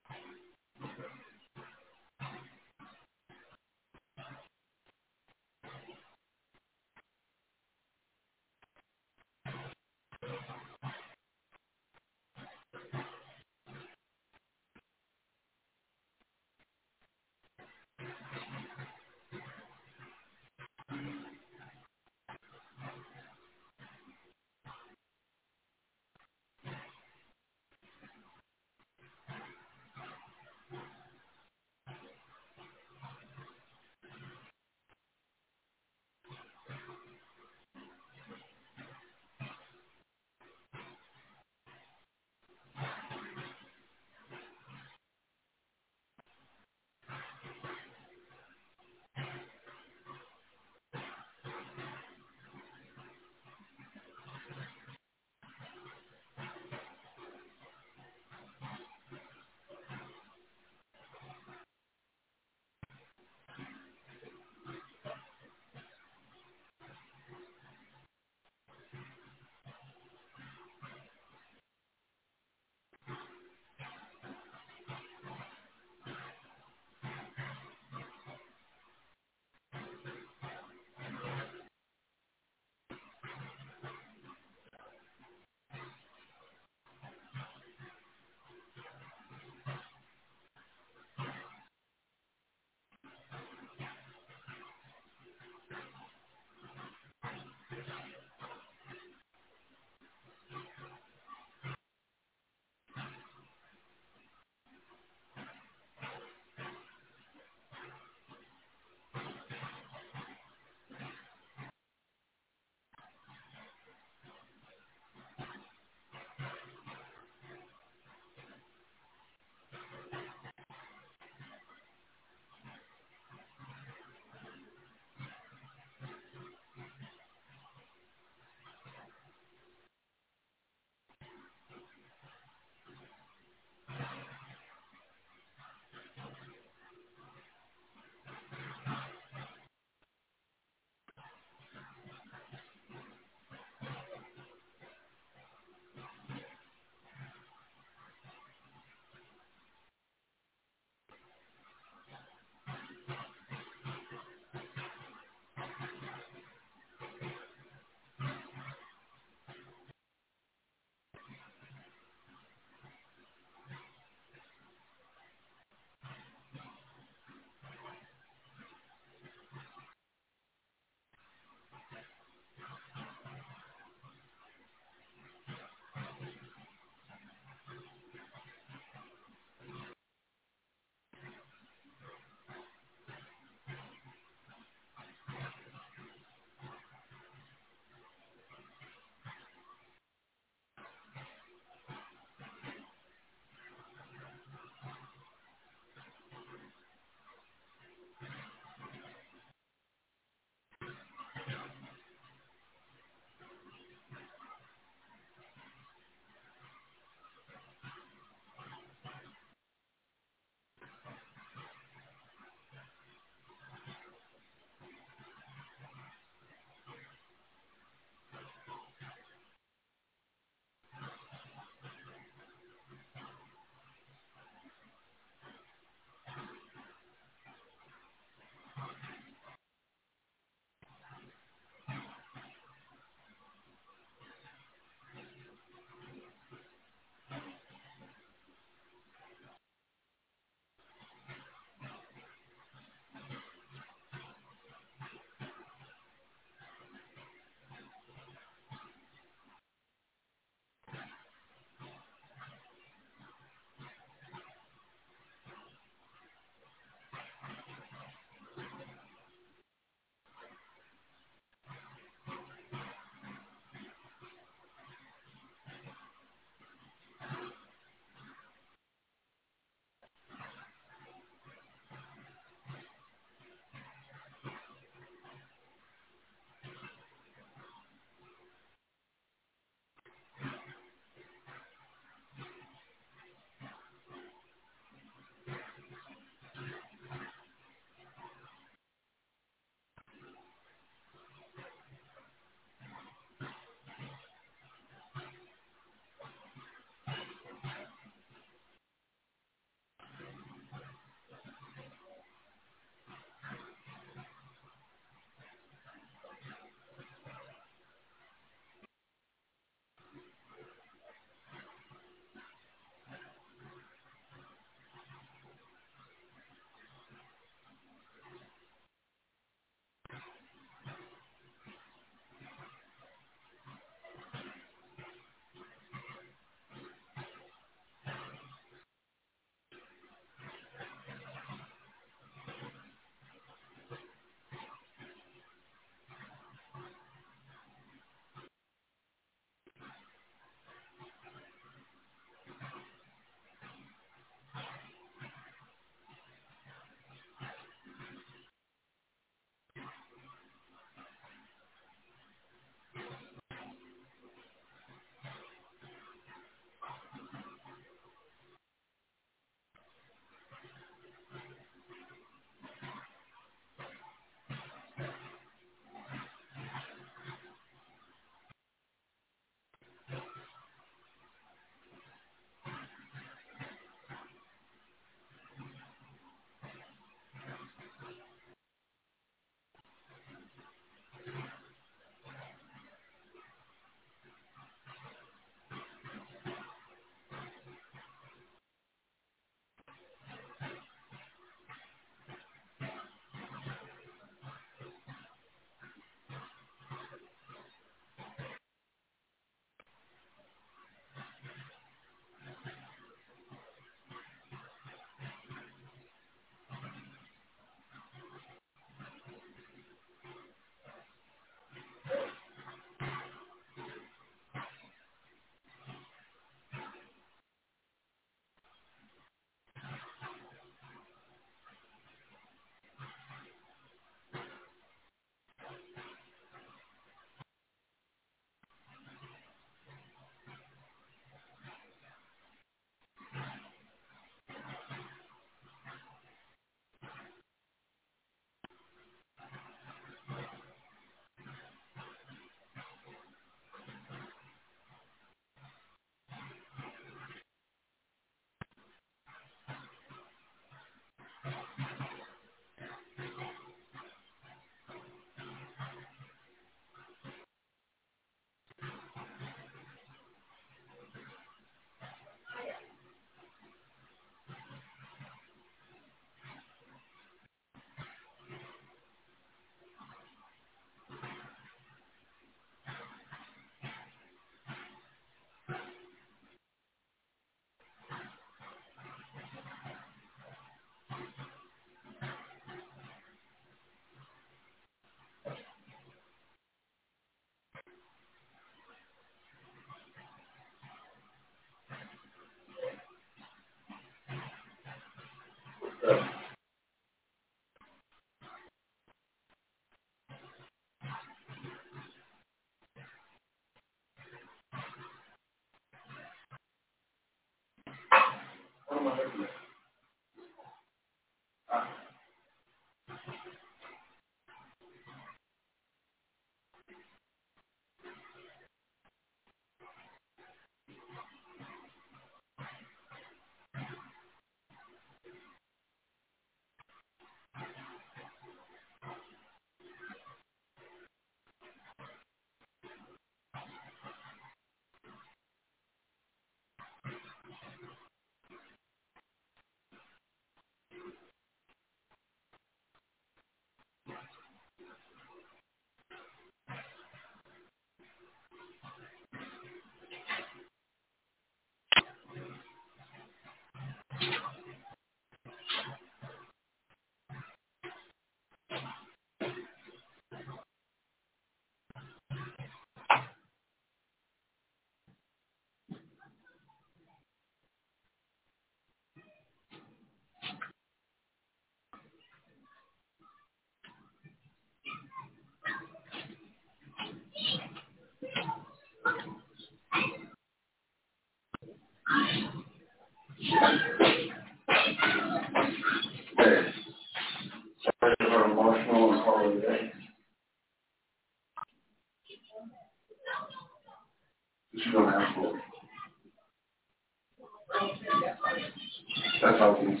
That's how it is.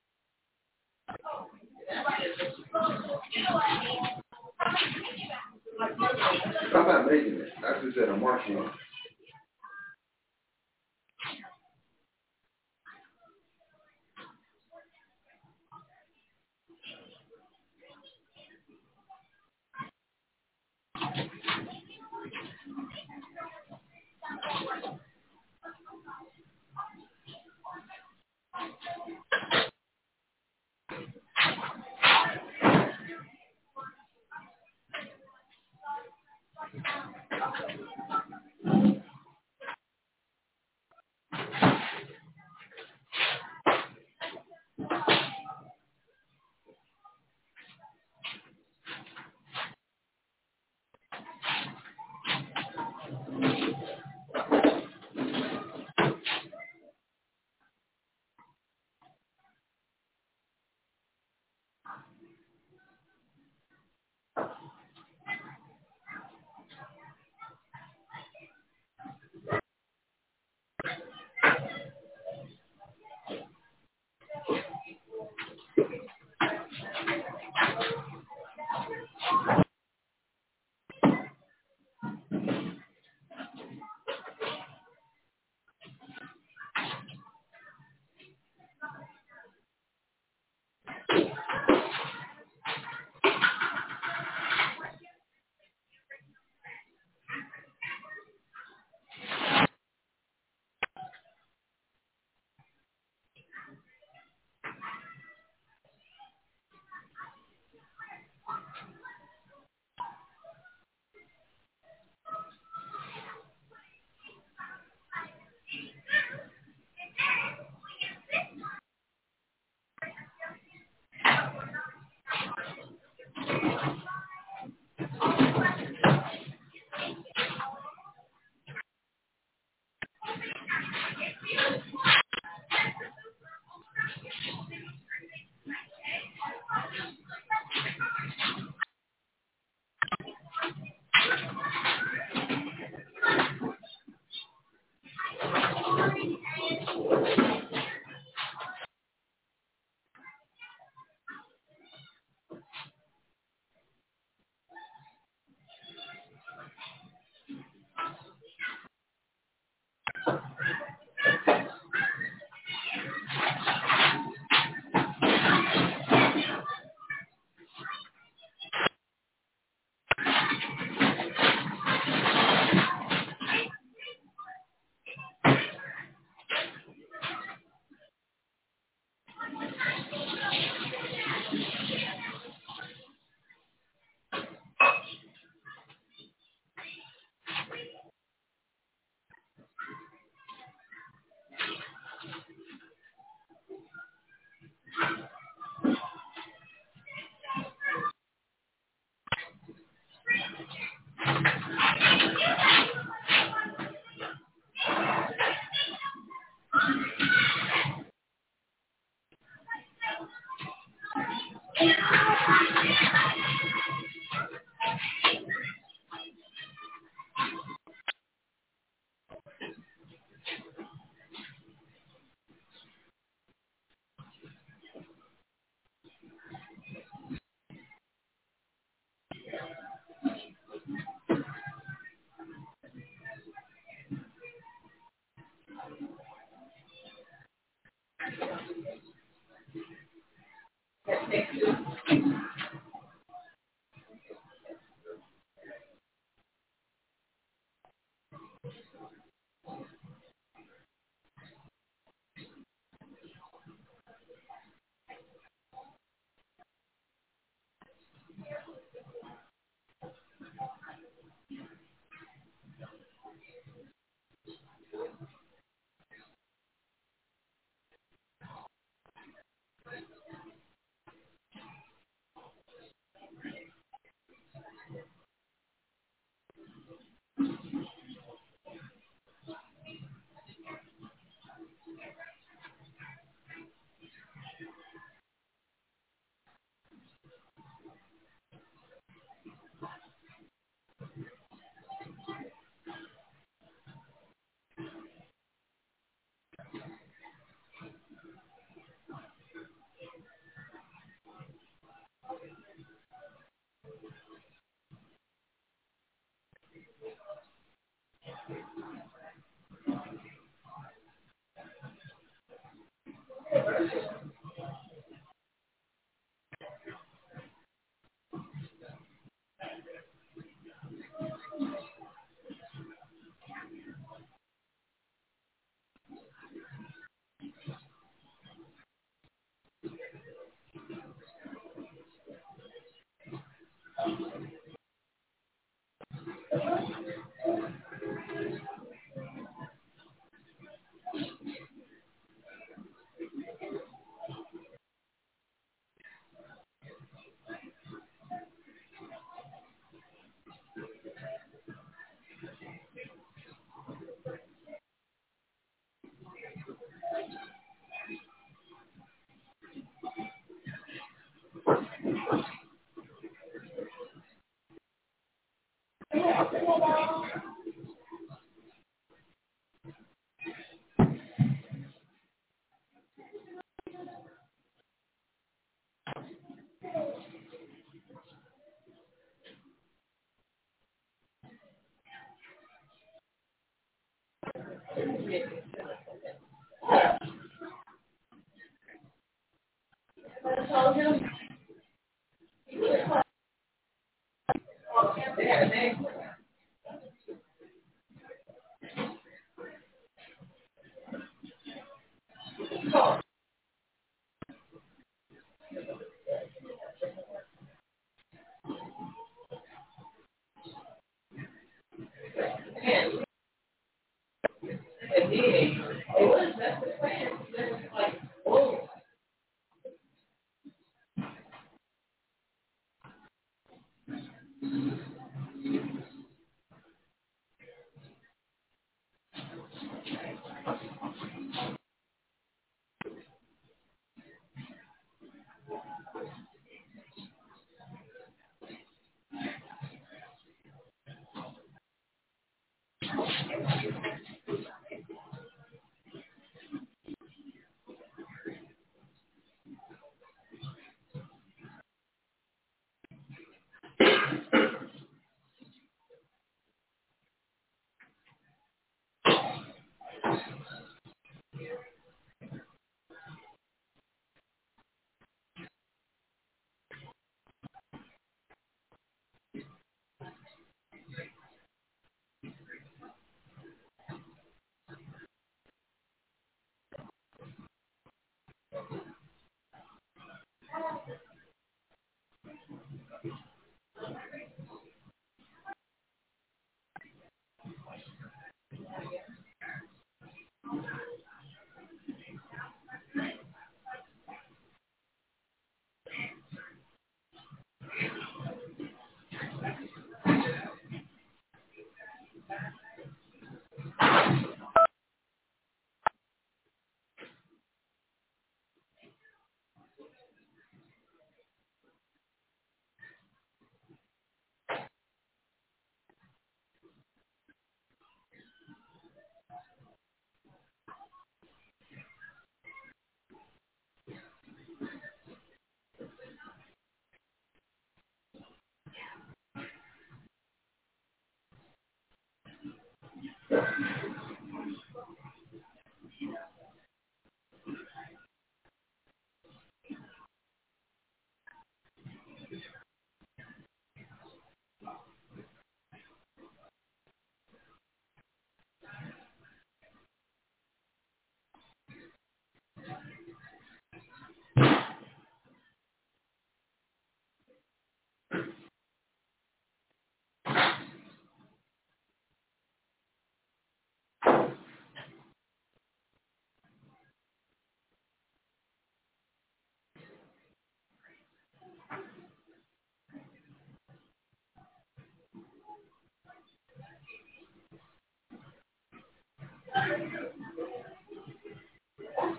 I'm not making it. I just said I'm working on it.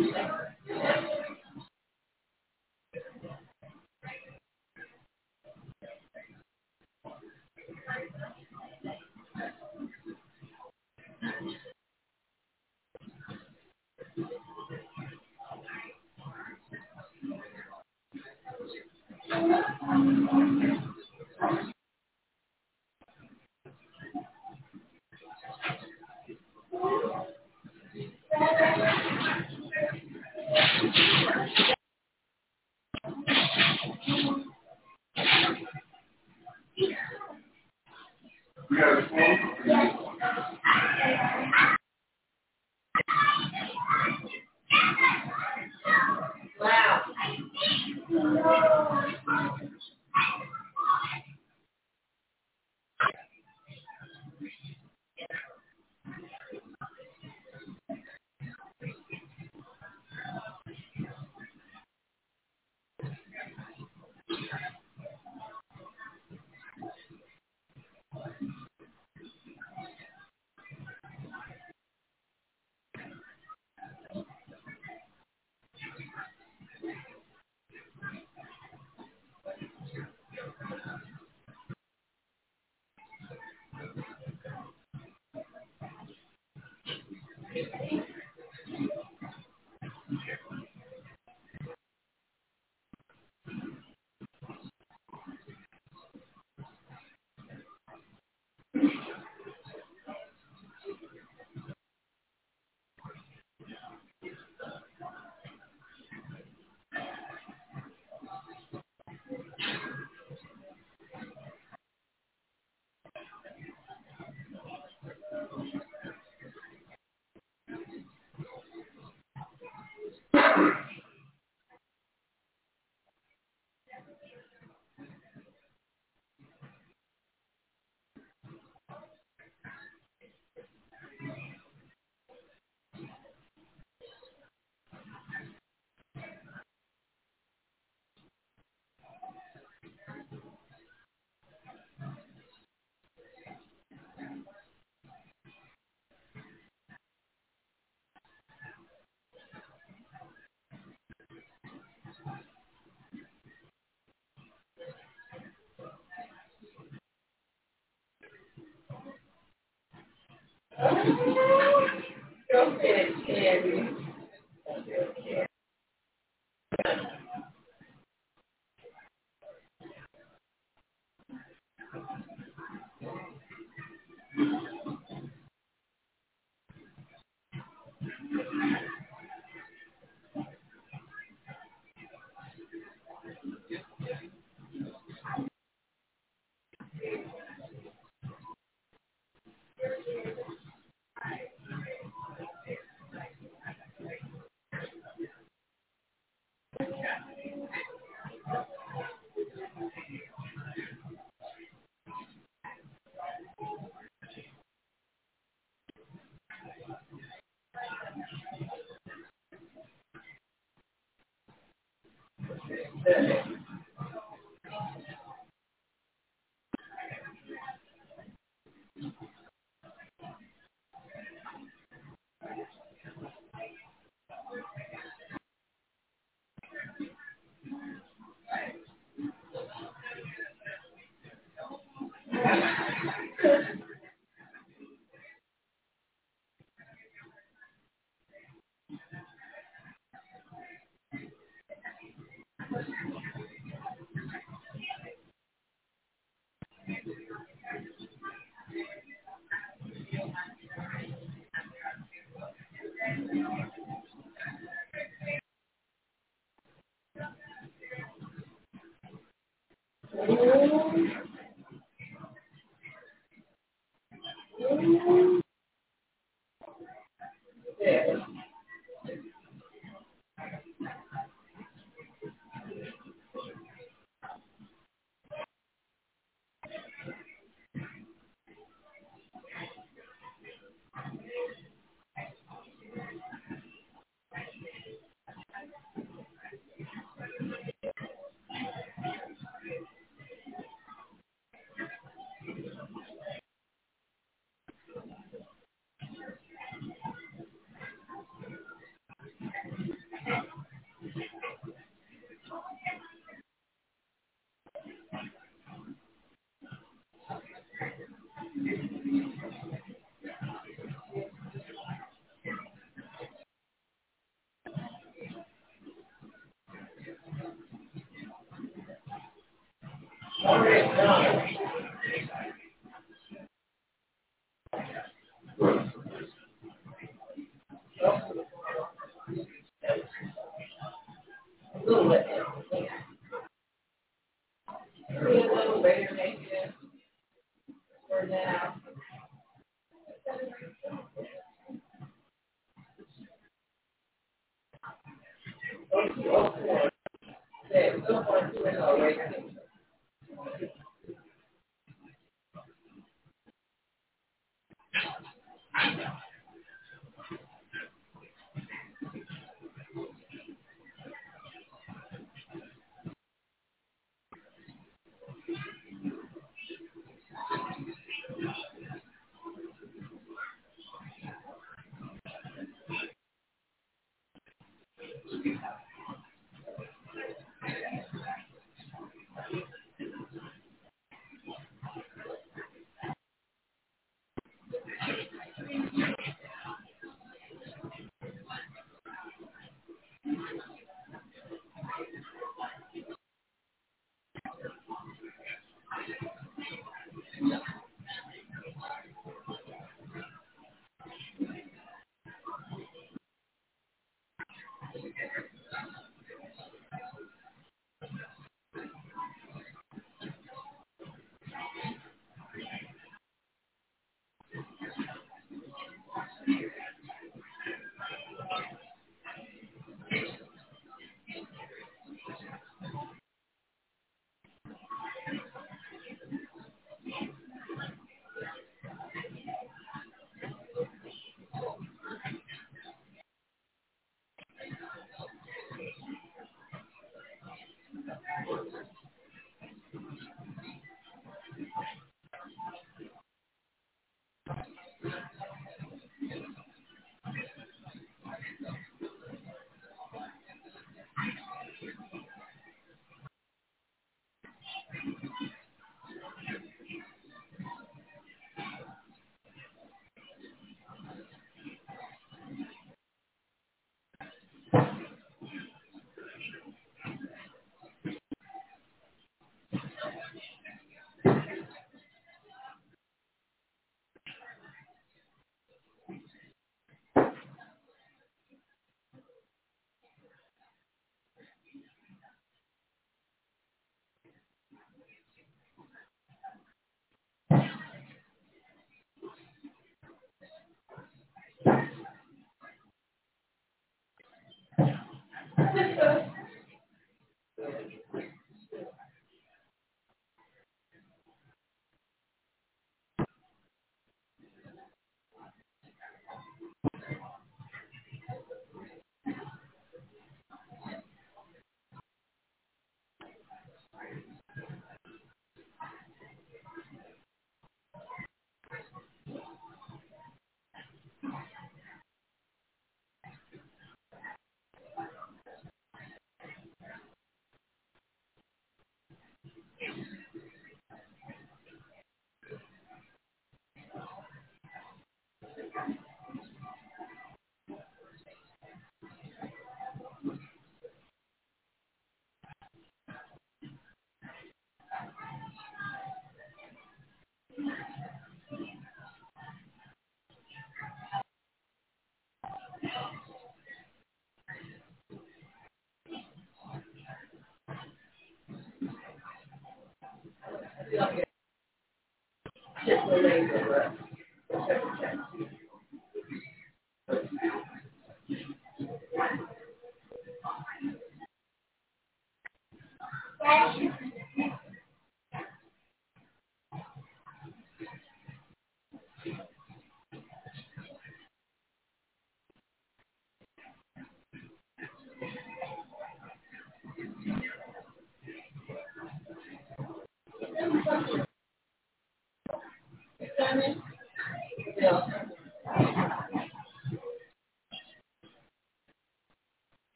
We got a phone. Wow. Go ahead, Candy.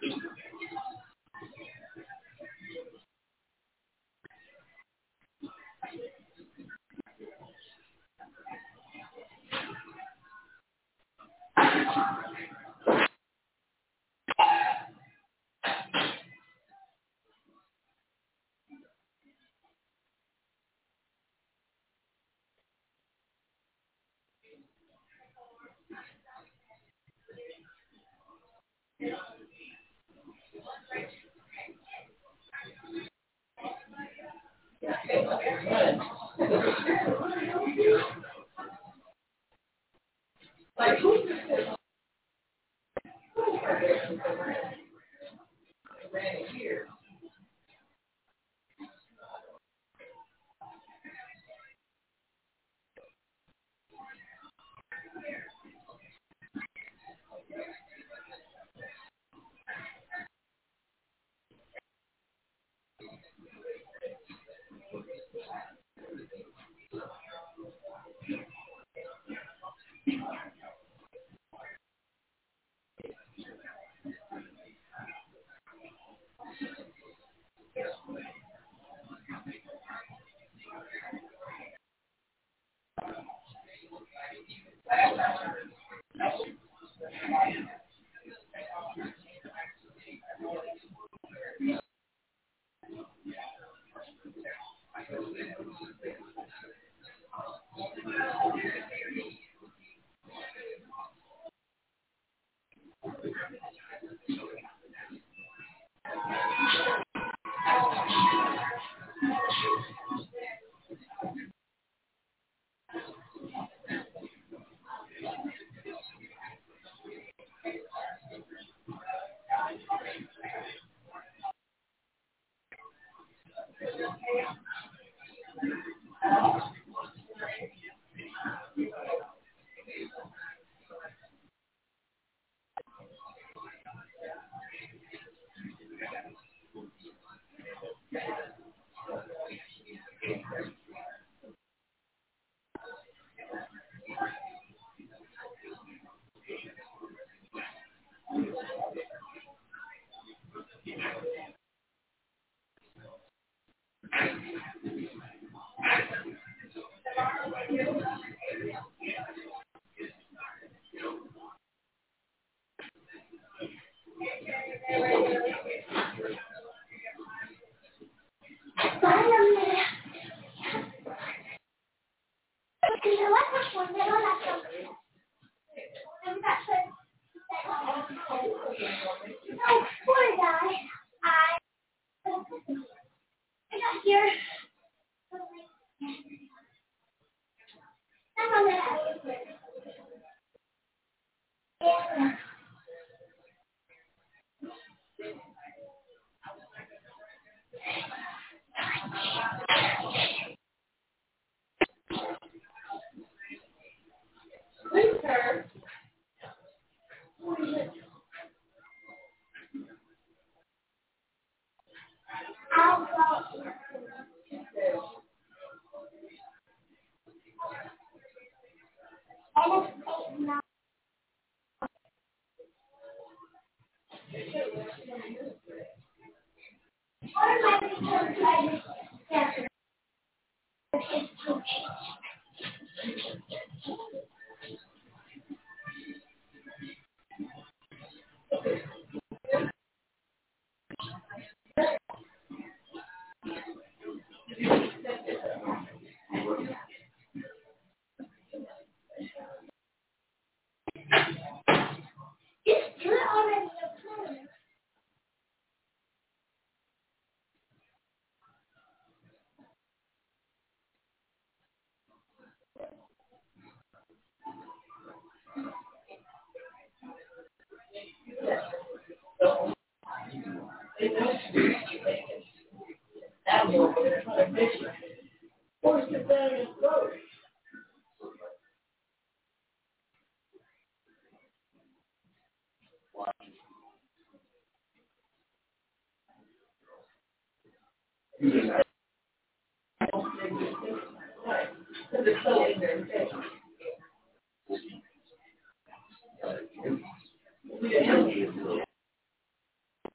Like, who's here?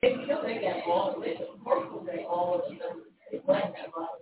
They don't make that all, they of course will make all of them, they blend that up.